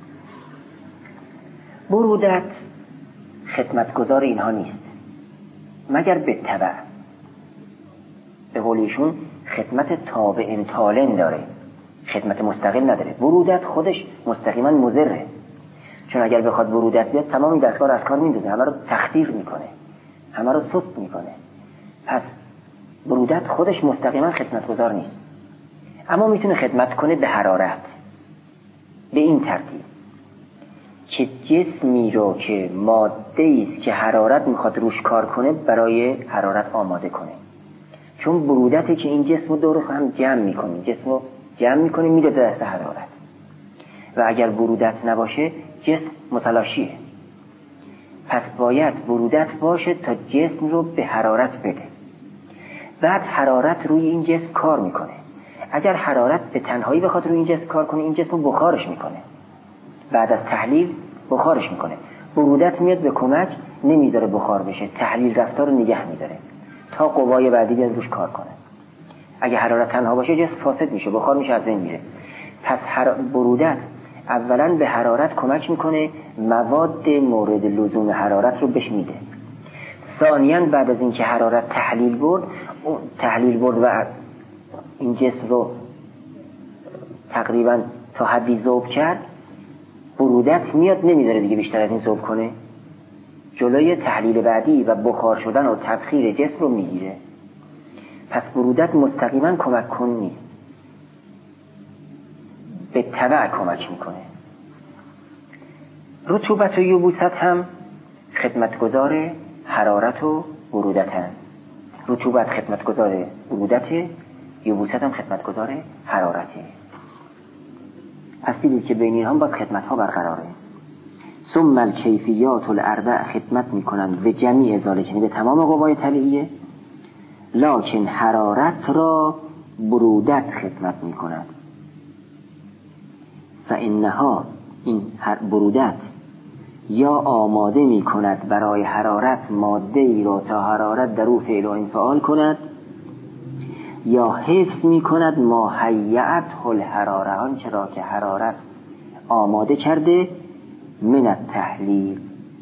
برودت خدمتگزار اینها نیست مگر به تبع. به قولیشون خدمت تابع تالن داره، خدمت مستقل نداره. برودت خودش مستقیما مضره، چون اگر بخواد برودت بیاد تمام این دستگاه رو از کار میندازه، همه رو تخدیر میکنه، همه رو سست میکنه. پس برودت خودش مستقیما خدمتگزار نیست، اما میتونه خدمت کنه به حرارت، به این ترتیب که جسمی رو که ماده است که حرارت میخواد روش کار کنه برای حرارت آماده کنه. چون برودته که این جسم رو دور هم جمع میکنه، جسم رو جمع میکنه میده دست حرارت، و اگر برودت نباشه جسم متلاشیه. پس باید برودت باشه تا جسم رو به حرارت بده، بعد حرارت روی این جسم کار میکنه. اگر حرارت به تنهایی بخواد روی این جسم کار کنه، این جسم رو بخارش میکنه، بعد از تحلیل بخارش میکنه. برودت میاد به کمک، نمیذاره بخار بشه، تحلیل رفتار رو نگه میداره تا قوای بعدی بیاد روش کار کنه. اگه حرارت تنها باشه جسم فاسد میشه، بخار میشه، از بین میره. پس برودت اولا به حرارت کمک میکنه، مواد مورد لزوم حرارت رو بهش میده. ثانیاً بعد از اینکه حرارت تحلیل برد و این جسم رو تقریبا تا حدی ذوب کرد، برودت میاد نمیذاره دیگه بیشتر از این ذوب کنه، جلوی تحلیل بعدی و بخار شدن و تبخیر جسم رو میگیره. پس برودت مستقیما کمک کن نیست، به تبع کمک میکنه. رطوبت و یبوست هم خدمتگزار حرارت و برودتن. رطوبت خدمتگزار برودت، یبوست هم خدمتگزار حرارته. پس دیدید که بین اینها باز خدمت ها برقراره. ثم الکیفیات الاربع خدمت میکنند به جمیع ذالک، یعنی به تمام قوای طبیعیه، لکن حرارت را برودت خدمت میکند. فانها، این برودت یا آماده میکند برای حرارت ماده ای را تا حرارت در او فعل و انفعال کند، یا حفظ میکند ما حیعته الحراره، آنچه را که حرارت آماده کرده، من التحلیل.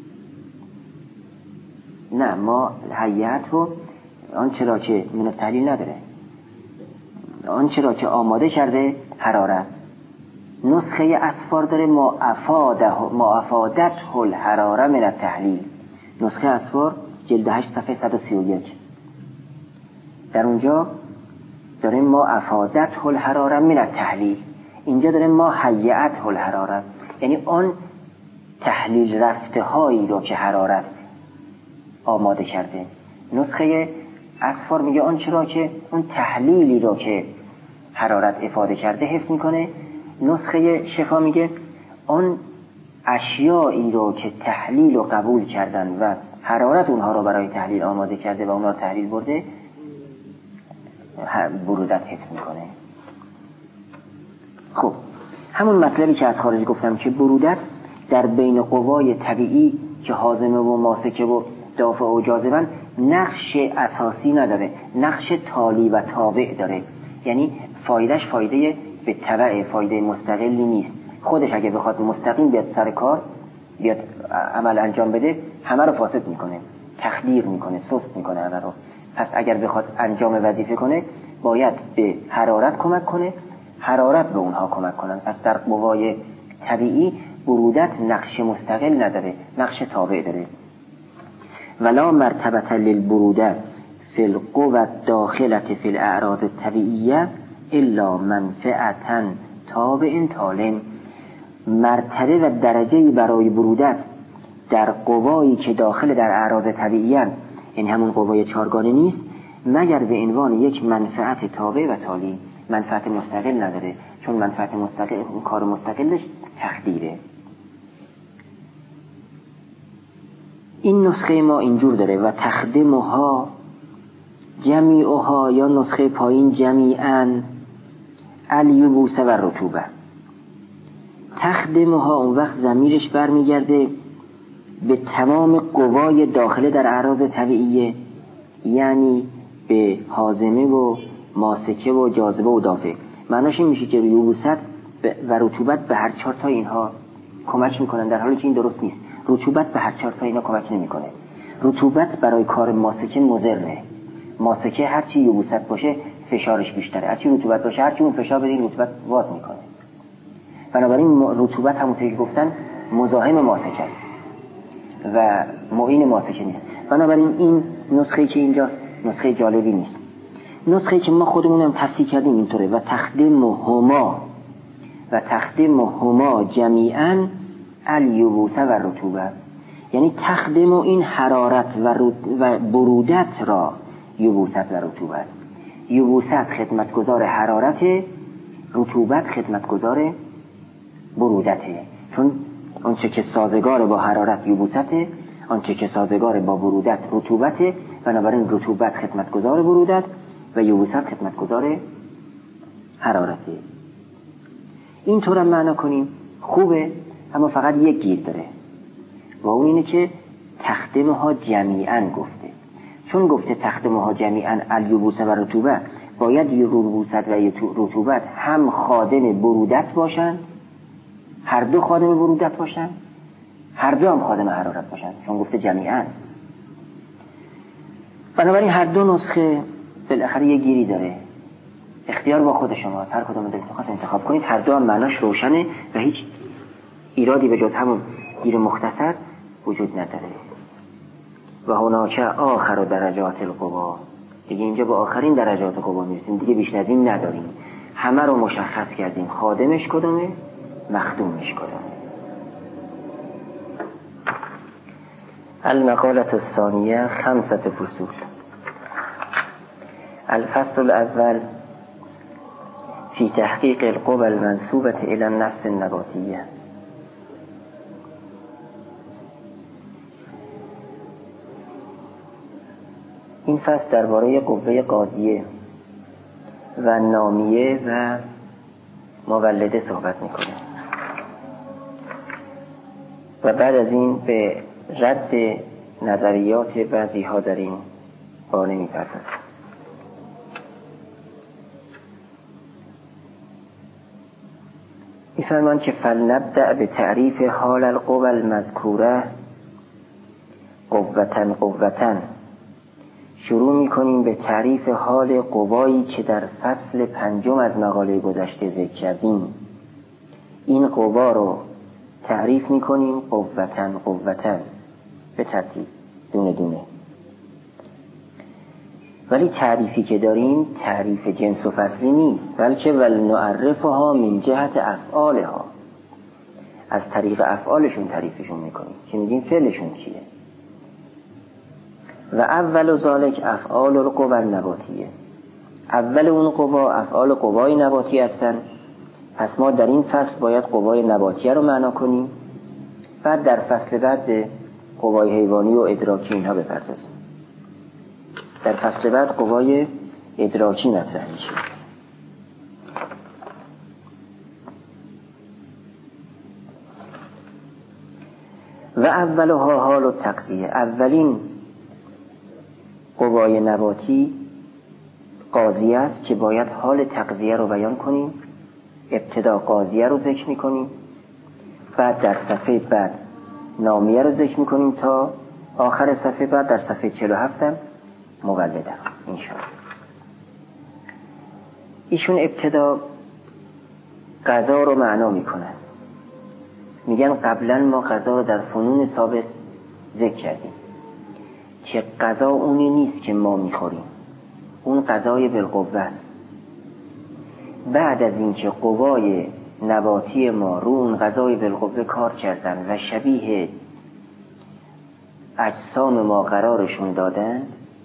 نه، ما حیعته آنچه را که من التحلیل نداره، آنچه را که آماده کرده حرارت. نسخه اسفار داره ما افادته الحراره من التحلیل. نسخه اسفار جلد 8 صفحه 131 در اونجا داره ما افادته الحراره من التحلیل، اینجا داره ما حیعته الحراره، یعنی آن تحلیل رفته هایی رو که حرارت آماده کرده. نسخه اسفار میگه آن چرا که اون تحلیلی رو که حرارت افاده کرده حفظ میکنه. نسخه شفا میگه آن اشیایی رو که تحلیل و قبول کردن و حرارت اونها رو برای تحلیل آماده کرده و اونها رو تحلیل برده، برودت حفظ میکنه. خب همون مطلبی که از خارج گفتم که برودت در بین قوای طبیعی که حازمه و ماسکه و دافع و جاذبن نقش اساسی نداره، نقش تالی و تابع داره. یعنی فایدهش فایده به تبع، فایده مستقلی نیست. خودش اگه بخواد مستقیم بیاد سر کار، بیاد عمل انجام بده، همه رو فاسد میکنه، تخدیر میکنه، سست میکنه همه رو. پس اگر بخواد انجام وظیفه کنه باید به حرارت کمک کنه، حرارت به اونها کمک کنن. پس در قوای طبیعی برودت نقش مستقل نداره، نقش تابع داره. ولا مرتبة للبرودة في القوى الداخلة في الأعراض الطبيعية الا منفعة تابع تال. مرتبه و درجه برای برودت در قوایی که داخل در اعراض طبیعی هستند، یعنی همون قوای چارگانه نیست، مگر به عنوان یک منفعت تابع و تالی. منفعت مستقل نداره، چون منفعت مستقل، کار مستقلش تخدیره. این نسخه ما اینجور داره و تخدمها جمیعها، یا نسخه پایین جمیعاً الیبوس و رطوبه. تخدمها اون وقت ضمیرش برمیگرده به تمام قوای داخله در اعراض طبیعیه، یعنی به حازمه و ماسکه و جاذبه و دافع. معناش این میشه که یبوست و رطوبت به هر چهار تا اینها کمک میکنن، در حالی که این درست نیست. رطوبت به هر چهار تا اینا کمک نمیکنه. رطوبت برای کار ماسکه مضره. ماسکه هرچی یبوست باشه فشارش بیشتره، هرچی رطوبت باشه هرچی اون فشار بده این رطوبت باز میکنه. بنابراین رطوبت همونطوری که گفتن مزاحم ماسکه است و معین ماسکه نیست. بنابراین این نسخه‌ای که اینجاست نسخه جالبی نیست. نسخه‌ای که ما خودمونم تصحیح کردیم اینطوره و تخدمهما جمیعاً الیبوس و رطوبت، یعنی تخدم این حرارت و برودت را یبوست و رطوبت. یبوست خدمتگزار حرارت، رطوبت خدمتگزار برودته، چون آنچه که سازگار با حرارت یبوسته، آنچه که سازگار با برودت رطوبته، بنابراین رطوبت خدمتگزار برودت و یبوست خدمتگزار حرارته. اینطور هم معنا کنیم خوبه، اما فقط یک گیر داره و اون اینه که تخدمها جمیعاً گفته. چون گفته تخدمها جمیعاً الیبوس و رطوبت، باید یبوست و رطوبت هم خادم برودت باشن، هر دو خادم برودت باشن، هر دو هم خادم حرارت باشن، چون گفته جمیعاً. بنابراین هر دو نسخه بالاخره یه گیری داره، اختیار با خود شما، هر کدوم دلتون خواست انتخاب کنید. هر دو هم معناش روشنه و هیچ ایرادی به جز همون گیر مختصر وجود نداره. و هناک آخر درجات القوا، دیگه اینجا به آخرین درجات قوا میرسیم، دیگه بیشتر از این نداریم. همه رو مشخص کردیم، خادمش کدومه، مخدومش کدومه. المقالة الثانية 5 فصول. الفصل الأول في تحقيق القوى المنسوبة إلى النفس النباتية. این فصل درباره قوه قاضیه و نامیه و مولده صحبت میکنه و بعد از این به رد نظریات بعضی ها در این باره میپردازه. میفرمان که فلنبدأ به تعریف حال القوى المذکوره قوة. شروع میکنیم به تعریف حال قوایی که در فصل 5 از مقاله گذشته ذکر کردیم. این قوا رو تعریف میکنیم قوة به ترتیب دونه دونه، ولی تعریفی که داریم تعریف جنس و فصلی نیست، بلکه ولنعرفها من جهت افعالها، از طریق افعالشون تعریفشون میکنیم که میگیم فعلشون چیه. و اول ذالک افعال القوى النباتیه، اول اون قوا افعال قوای نباتی هستن. پس ما در این فصل باید قوای نباتیه رو معنا کنیم، بعد در فصل بعد به قوای حیوانی و ادراکی اینها بپردازیم. در فصل بعد قوای ادراکی مطرح میشه. و اولها حال التغذیه، اولین قوای نباتی قاضیه است که باید حال تغذیه رو بیان کنیم. ابتدا قاضیه رو ذکر میکنیم، بعد در صفحه بعد نامیه رو ذکر میکنیم تا آخر صفحه بعد در صفحه 47 هم مولده انشاءالله. ایشون ابتدا غذا رو معنا میکنن، میگن قبلا ما غذا رو در فنون سابق ذکر کردیم که غذا اونی نیست که ما میخوریم، اون غذای بالقوه است. بعد از اینکه قوای نباتی ما رو اون غذای بالقوه کار کردن و شبیه اجسام ما قرارشون دادن،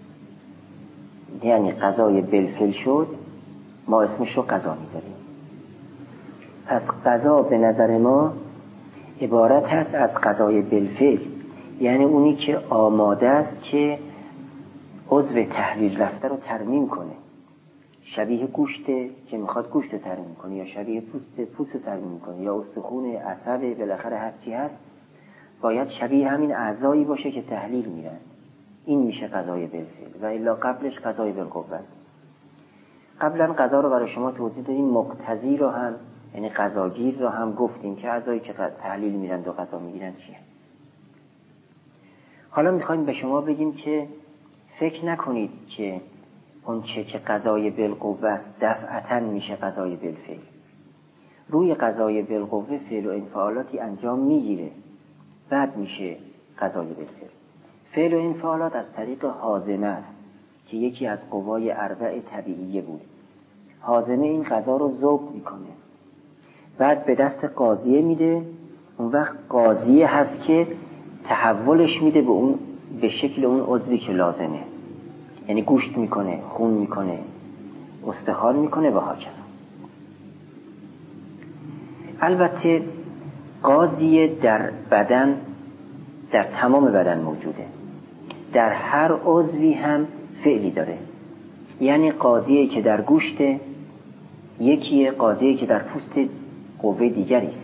یعنی غذای بالفعل شد، ما اسمش رو غذا میذاریم. پس غذا به نظر ما عبارت هست از غذای بالفعل، یعنی اونی که آماده است که عضو تحلیل رفته رو ترمیم کنه. شبیه گوشته که میخواد گوشت ترمیم کنه، یا شبیه پوست ترمیم کنه، یا استخون، عصب، بالاخره هر چی هست باید شبیه همین اعضایی باشه که تحلیل میرن. این میشه غذای بالفعل، و الا قبلش غذای بالقوه است. قبلا غذا رو برای شما توضیح دادیم، مقتضی رو هم یعنی غذاگیر رو هم گفتیم که اعضایی که تحلیل میرن و غذا میگیرن چیه. حالا میخوایم به شما بگیم که فکر نکنید که اون چه که غذای بالقوه است دفعتاً میشه غذای بالفعل. روی غذای بالقوه فعل و انفعالاتی انجام میگیره، بعد میشه غذای بالفعل. فعل و انفعالات از طریق هاضمه است که یکی از قوای اربع طبیعیه بود. هاضمه این غذا رو ذوب میکنه، بعد به دست قاضیه میده، اون وقت قاضیه هست که تحولش میده به شکل اون عضوی که لازمه، یعنی گوشت میکنه، خون میکنه، استخوان میکنه و هاکذا. البته قاضیه در بدن، در تمام بدن موجوده، در هر عضوی هم فعلی داره. یعنی قاضیه که در گوشته یکیه، قاضیه که در پوست قوه دیگری است.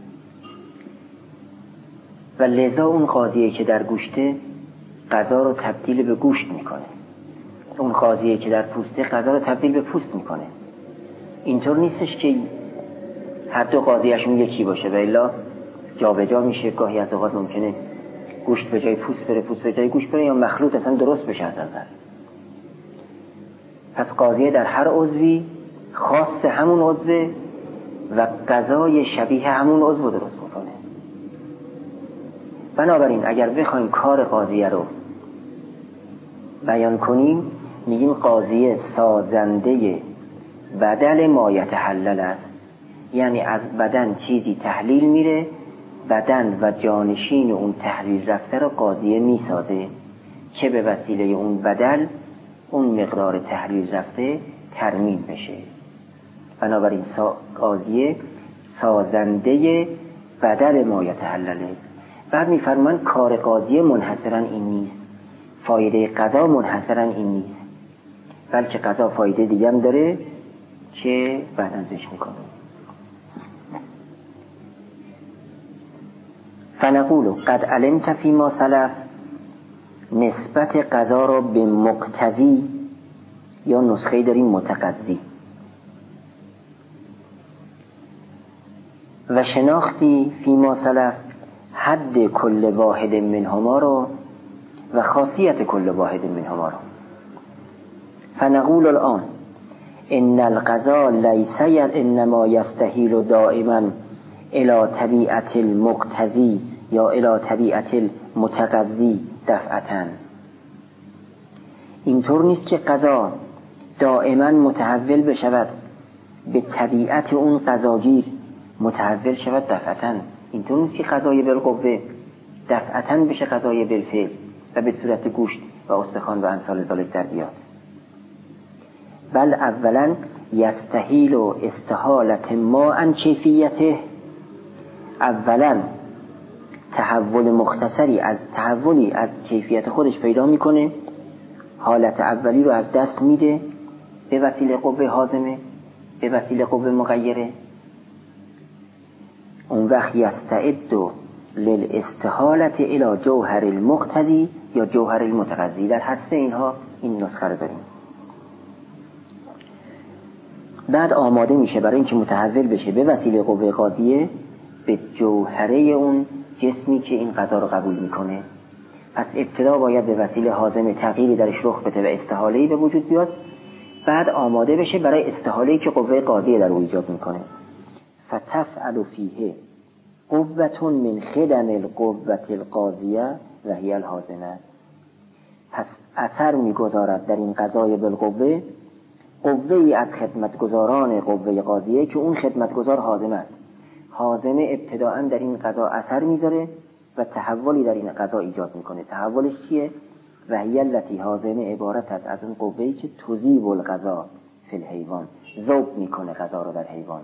و لذا اون قاضیه که در گوشته غذا رو تبدیل به گوشت میکنه، اون قاضیه که در پوسته غذا رو تبدیل به پوست میکنه. اینطور نیستش که هر دو قاضیه‌شون یکی باشه و الا جا به جا میشه. گاهی از اوقات ممکنه گوشت به جای پوست بره، پوست به جای گوشت بره، یا مخلوط اصلا درست بشه از نظر. پس قاضیه در هر عضوی خاص همون عضو و غذای شبیه همون عضو درست میکنه. بنابراین اگر بخوایم کار قاضیه رو بیان کنیم، میگیم قاضیه سازنده بدل ما یتحلل است. یعنی از بدن چیزی تحلیل میره، بدن و جانشین اون تحلیل رفته رو قاضیه میسازه که به وسیله اون بدل اون مقدار تحلیل رفته ترمیم بشه. بنابراین قاضیه سازنده بدل ما یتحلله. بعد میفرمان کار قاضیه منحصرا این نیست، فایده قضا منحصرا این نیست، بلکه قضا فایده دیگه هم داره که بعداً ذکر میکنه. فنقول قد علمت فیما سلف، نسبت قضا را به مقتضی، یا نسخه داریم متقضی، و شناختی فیما سلف حد کل واحد منهما را و خاصیت کل واحد منهما را. فنقول الان ان القضا لیس انما یستحیل دائما الى طبیعت المقتضی یا الى طبیعت المتقضی دفعتن. اینطور نیست که قضا دائما متحول بشود به طبیعت اون قضاگیر، متحول شود دفعتن. اینطور نیست که قضای بالقوه دفعتن بشه قضای بالفعل و به صورت گوشت و استخوان و امثال ذالک در بیاد. بل اولا یستحیل استحالت ما عن کیفیته، اولا تحول مختصری از تحولی از کیفیت خودش پیدا میکنه، حالت اولی رو از دست میده به وسیله قوه هاضمه، به وسیله قوه مغیره. اون وقت یستعد للاستحالت الى جوهر المقتضی یا جوهر المتقضی. در هر سه اینها این نسخه رو داریم. بعد آماده میشه برای اینکه متحول بشه به وسیله قوه قاضیه به جوهره اون جسمی که این قضا رو قبول میکنه. پس ابتدا باید به وسیله هاضمه تغییری درش رخ بده و استحاله‌ای به وجود بیاد، بعد آماده بشه برای استحاله‌ای که قوه قاضیه در او ایجاد میکنه. فتفعل فیه قوة من خدم القوة القاضیه و هی الهاضمه. پس اثر میگذارد در این قضای بالقوه قوه‌ای از خدمتگزاران قوه قاضیه که اون خدمتگزار هاضمه است. هاضمه ابتداءً در این قضا اثر میذاره و تحولی در این قضا ایجاد میکنه. تحولش چیه؟ و هی التی هاضمه عبارت است از اون قوه‌ای که تذیب القضا فی الحیوان، ذوب میکنه قضا رو در حیوان.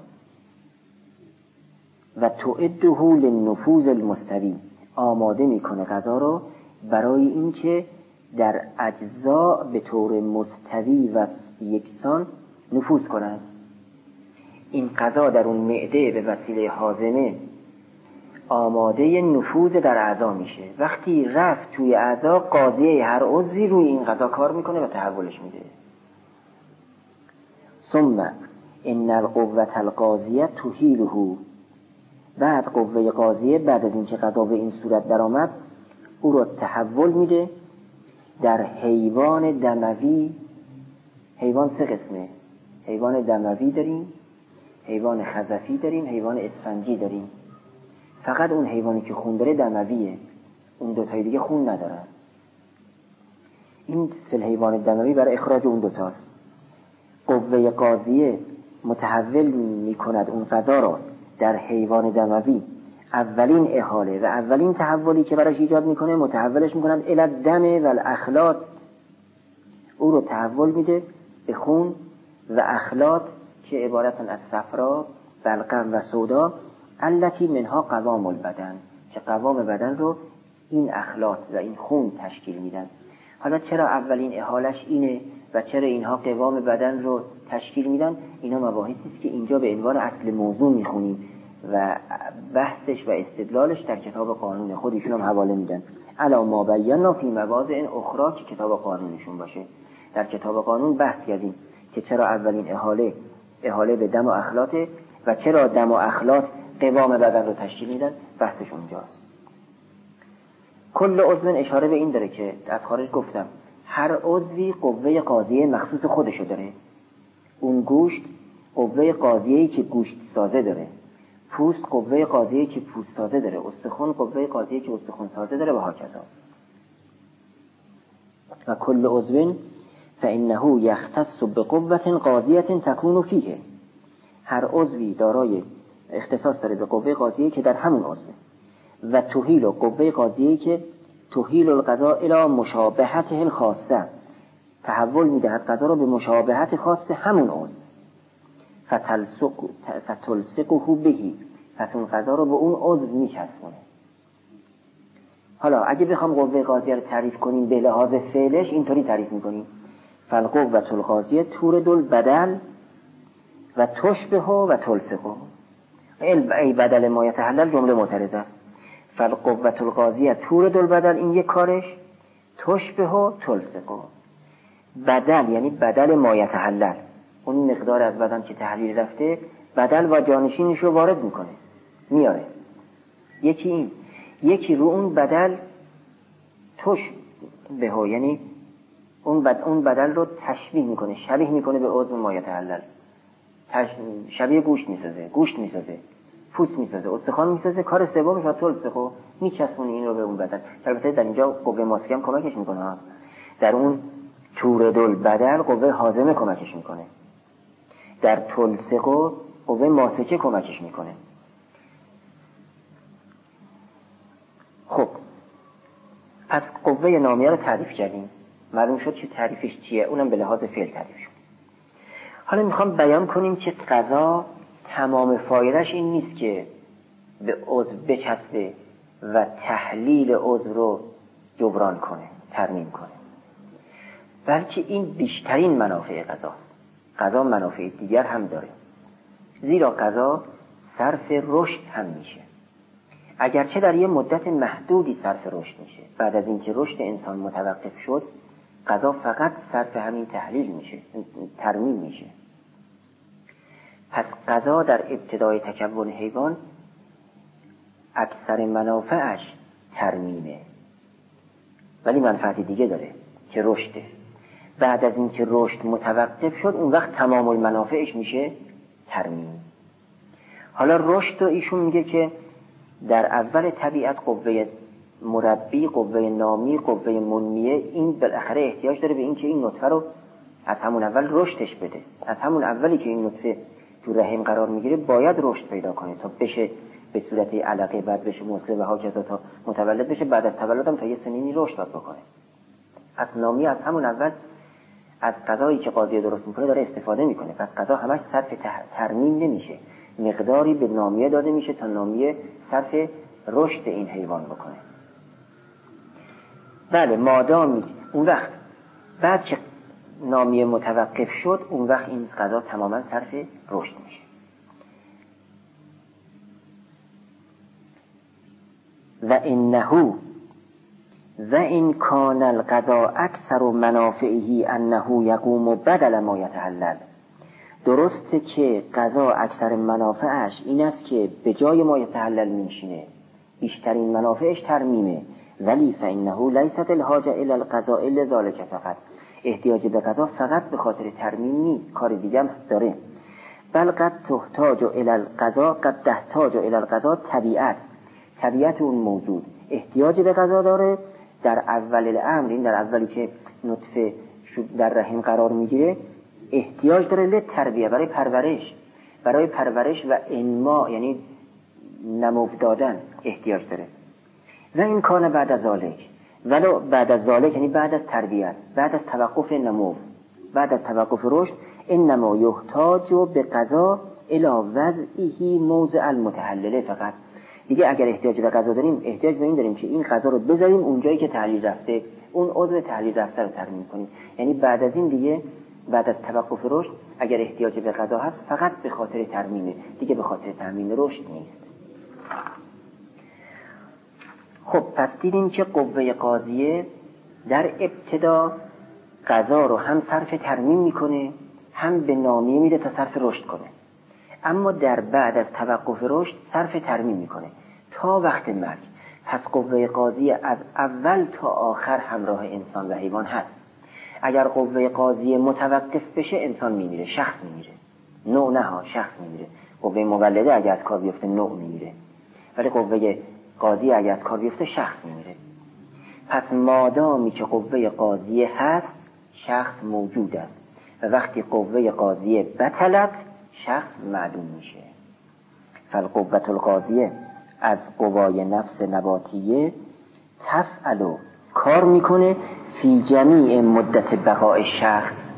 و تعده للنفوذ المستوی، آماده میکنه قضا رو برای اینکه در اجزا به طور مستوی و یکسان نفوذ کنند. این قضا در اون معده به وسیله هاضمه آماده نفوذ در اعضا میشه. وقتی رفت توی اعضا، قاضیه هر عضوی روی این قضا کار میکنه و تحولش میده. ثم ان القوة القاضیه تحیله، بعد قوه قاضیه بعد از اینکه قضا به این صورت در آمد او رو تحول میده در حیوان دموی. حیوان سه قسمه، حیوان دموی داریم، حیوان خزفی داریم، حیوان اسفنجی داریم. فقط اون حیوانی که خون داره دمویه، اون دوتای دیگه خون ندارن. این فی الحیوان دموی برای اخراج اون دوتاست. قوه قاضیه متحول میکند اون قضا را در حیوان دموی اولین احاله و اولین تحولی که براش ایجاد میکنه متحولش میکنند الی الدم و الاخلاط، او رو تحول میده به خون و اخلاط که عبارتن از صفرا، بلغم و سودا، التی منها قوام البدن، که قوام بدن رو این اخلاط و این خون تشکیل میدن. حالا چرا اولین احالش اینه و چرا اینها قوام بدن رو تشکیل میدن؟ اینا مباحثی است که اینجا به عنوان اصل موضوع میخونیم و بحثش و استدلالش در کتاب قانون خودشون هم حواله میدن. علا ما بینا فی مواضع اخرى که کتاب قانونشون باشه. در کتاب قانون بحث کردیم که چرا اولین احاله به دم و اخلاطه و چرا دم و اخلاط قوام بدن رو تشکیل میدن. بحثش اونجاست. کل عضو اشاره به این داره که از خارج گفتم هر عضوی قوه قاضیه مخصوص خودشو داره. اون گوشت قوه قاضیه‌ای که گوشت سازه داره، پوست قوه قاضیه‌ای که پوست سازه داره، استخوان قوه قاضیه‌ای که استخوان سازه داره و هاکذا. و کل عضو فإنه یختص بقوة قاضیة تکون فیه. هر عضوی دارای اختصاص داره به قوه قاضیه‌ای که در همون عضوه. و تحیل قوه قاضیه‌ای که تحیل القضاء الی مشابهته الخاصه، تحول میدهد قضا را به مشابهت خاص همون عضو. فتلصقه بهی، پس اون قضا را به اون عضو میچسبونه. حالا اگه بخوام قوه قاضیه رو تعریف کنیم به لحاظ فعلش اینطوری تعریف میکنیم: فالقوة القاضیه تورد البدل و تشبه و تلصقه. ای بدل ما یتحلل جمله معترض است. فالقوة القاضیه تورد البدل، این یک کارش، تشبه و تلصقه. بدل یعنی بدل ما یتحلل، اون مقدار از بدن که تحلیل رفته بدل و جانشینش رو وارد میکنه، میاره. یکی این، یکی رو اون بدل تشبه، یعنی اون بدل رو تشبیه میکنه، شبیه میکنه به عضو ما یتحلل. شبیه گوشت میسازه، پوست میسازه، استخوان میسازه. کار سومش و تلصقه، میچسبونه این رو به اون بدن. البته در اینجا قوه ماسکی هم کمکش میکنه. در اون تورد البدل قوه هاضمه کمکش میکنه، در تلصقه قوه ماسکه کمکش میکنه. خب پس قوه نامیه رو تعریف کردیم، معلوم شد که تعریفش چیه، اونم به لحاظ فعل تعریف شد. حالا میخوام بیان کنیم که قضا تمام فایدهش این نیست که به عضو بچسبه و تحلیل عضو رو جبران کنه، ترمیم کنه، بلکه این بیشترین منافع قضاست. قضا منافع دیگر هم داره، زیرا قضا صرف رشد هم میشه. اگرچه در یه مدت محدودی صرف رشد میشه، بعد از اینکه رشد انسان متوقف شد قضا فقط صرف همین تحلیل میشه، ترمیم میشه. پس قضا در ابتدای تکون حیوان اکثر منافعش ترمیمه، ولی منفعت دیگه داره که رشده. بعد از اینکه رشد متوقف شد اون وقت تمام المنافعش میشه ترمیم. حالا رشد رو ایشون میگه که در اول طبیعت قوه مربی، قوه نامی، قوه منمیه، این بالاخره احتیاج داره به این که این نطفه رو از همون اول رشدش بده. از همون اولی که این نطفه تو رحم قرار میگیره باید رشد پیدا کنه تا بشه به صورت علقه، بعد بشه مزغه و هاکذا تا متولد بشه. بعد از تولدم تا یه سنینی رشد باید بکنه. از نامی از همون اول از غذایی که قاضی درست میکنه داره استفاده میکنه. پس غذا همش صرف ترمیم نمیشه، مقداری به نامیه داده میشه تا نامیه صرف رشد این حیوان بکنه. بله، مادام اون وقت بعد که نامیه متوقف شد اون وقت این غذا تماما صرف رشد میشه. و انه و این کان القضا اکثر منافعه انه یقوم بدل ما یتحلل. درسته که قضا اکثر منافعش این است که به جای ما یتحلل میشینه، بیشترین منافعش ترمیمه. ولی فانه لیست الحاجه الی القضاء لذلك فقط، احتیاج به قضا فقط به خاطر ترمیم نیست، کار دیگه هم داره. بل قد تحتاج الی القضاء، قد تحتاج الی القضاء طبیعت اون موجود احتیاج به قضا داره. در اول الامر، این در اولی که نطفه در رحم قرار میگیره احتیاج داره لتربیه، برای پرورش و انما، یعنی نمو دادن احتیاج داره. و این کان بعد از ذالک، ولو بعد از ذالک یعنی بعد از تربیت، بعد از توقف نمو، بعد از توقف رشد، انما یحتاج به قضا الی وضعه موضع المتحلله. فقط دیگه اگر احتیاج به قضا داریم، احتیاج به این داریم که این قضا رو بذاریم اونجایی که تحلیل رفته، اون عضو تحلیل رفته رو ترمیم کنیم. یعنی بعد از این دیگه، بعد از توقف رشد اگر احتیاج به قضا هست فقط به خاطر ترمیم، دیگه به خاطر ترمیم رشد نیست. خب پس دیدیم که قوه قاضیه در ابتدا قضا رو هم صرف ترمیم میکنه، هم به نامیه میده تا صرف رشد کنه. اما در بعد از توقف رشد صرف ترمیم میکنه تا وقت مرگ. پس قوه قاضیه از اول تا آخر همراه انسان و حیوان هست. اگر قوه قاضیه متوقف بشه انسان میمیره، شخص میمیره، نوع نه ها، شخص میمیره. قوه مولده اگر از کار بیفته نوع میمیره، ولی قوه قاضیه اگر از کار بیفته شخص میمیره. پس مادامی که قوه قاضیه هست شخص موجود است و وقتی قوه قاضیه بطلت شخص معدوم میشه. فالقوة القاضیه از قوای نفس نباتیه تفعل، کار میکنه فی جمیع مدت بقای شخص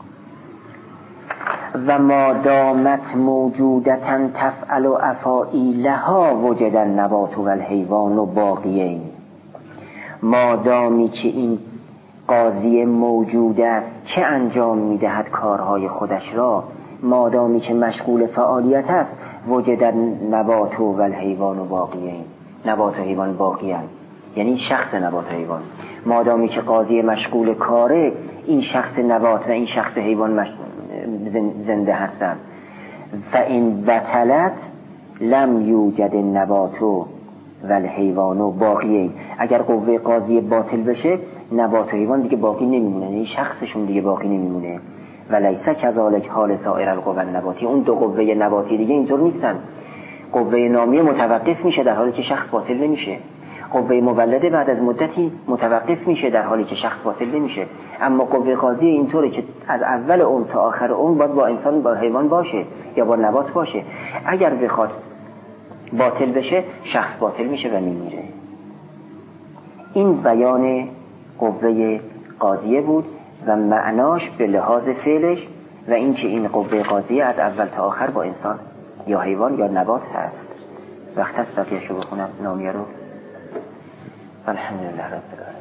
و ما دامت موجودتا تفعل افاعیلها وجد النبات و الحیوان باقیین. مادامی که این قاضی موجود است که انجام میدهد کارهای خودش را، مادامی که مشغول فعالیت است، وجد النبات و الحیوان باقیین، نبات و حیوان باقیین، یعنی شخص نبات و حیوان. مادامی که قاضی مشغول کاره، این شخص نبات و این شخص حیوان زنده هستند. فإن بطلت لم یوجد النبات و الحیوان باقیین. اگر قوه قاضی باطل بشه نبات و حیوان دیگه باقی نمیمونه، یعنی شخصشون دیگه باقی نمیمونه. ولیس کذالک حال سایر القوى النباتی. اون دو قوه نباتی دیگه اینطور نیستن. قوه نامیه متوقف میشه در حالی که شخص باطل نمیشه. قوه مولده بعد از مدتی متوقف میشه در حالی که شخص باطل نمیشه. اما قوه قاضی اینطوره که از اول اون تا آخر اون باید با انسان با حیوان باشه یا با نبات باشه. اگر بخواد باطل بشه شخص باطل میشه و میمیره. این بیان قوه قاضیه بود و معناش به لحاظ فعلش و این که این قوه قاضیه از اول تا آخر با انسان یا حیوان یا نبات هست. وقت هست بقیه‌شو بخونم نامیه رو. الحمدلله رب العالمین.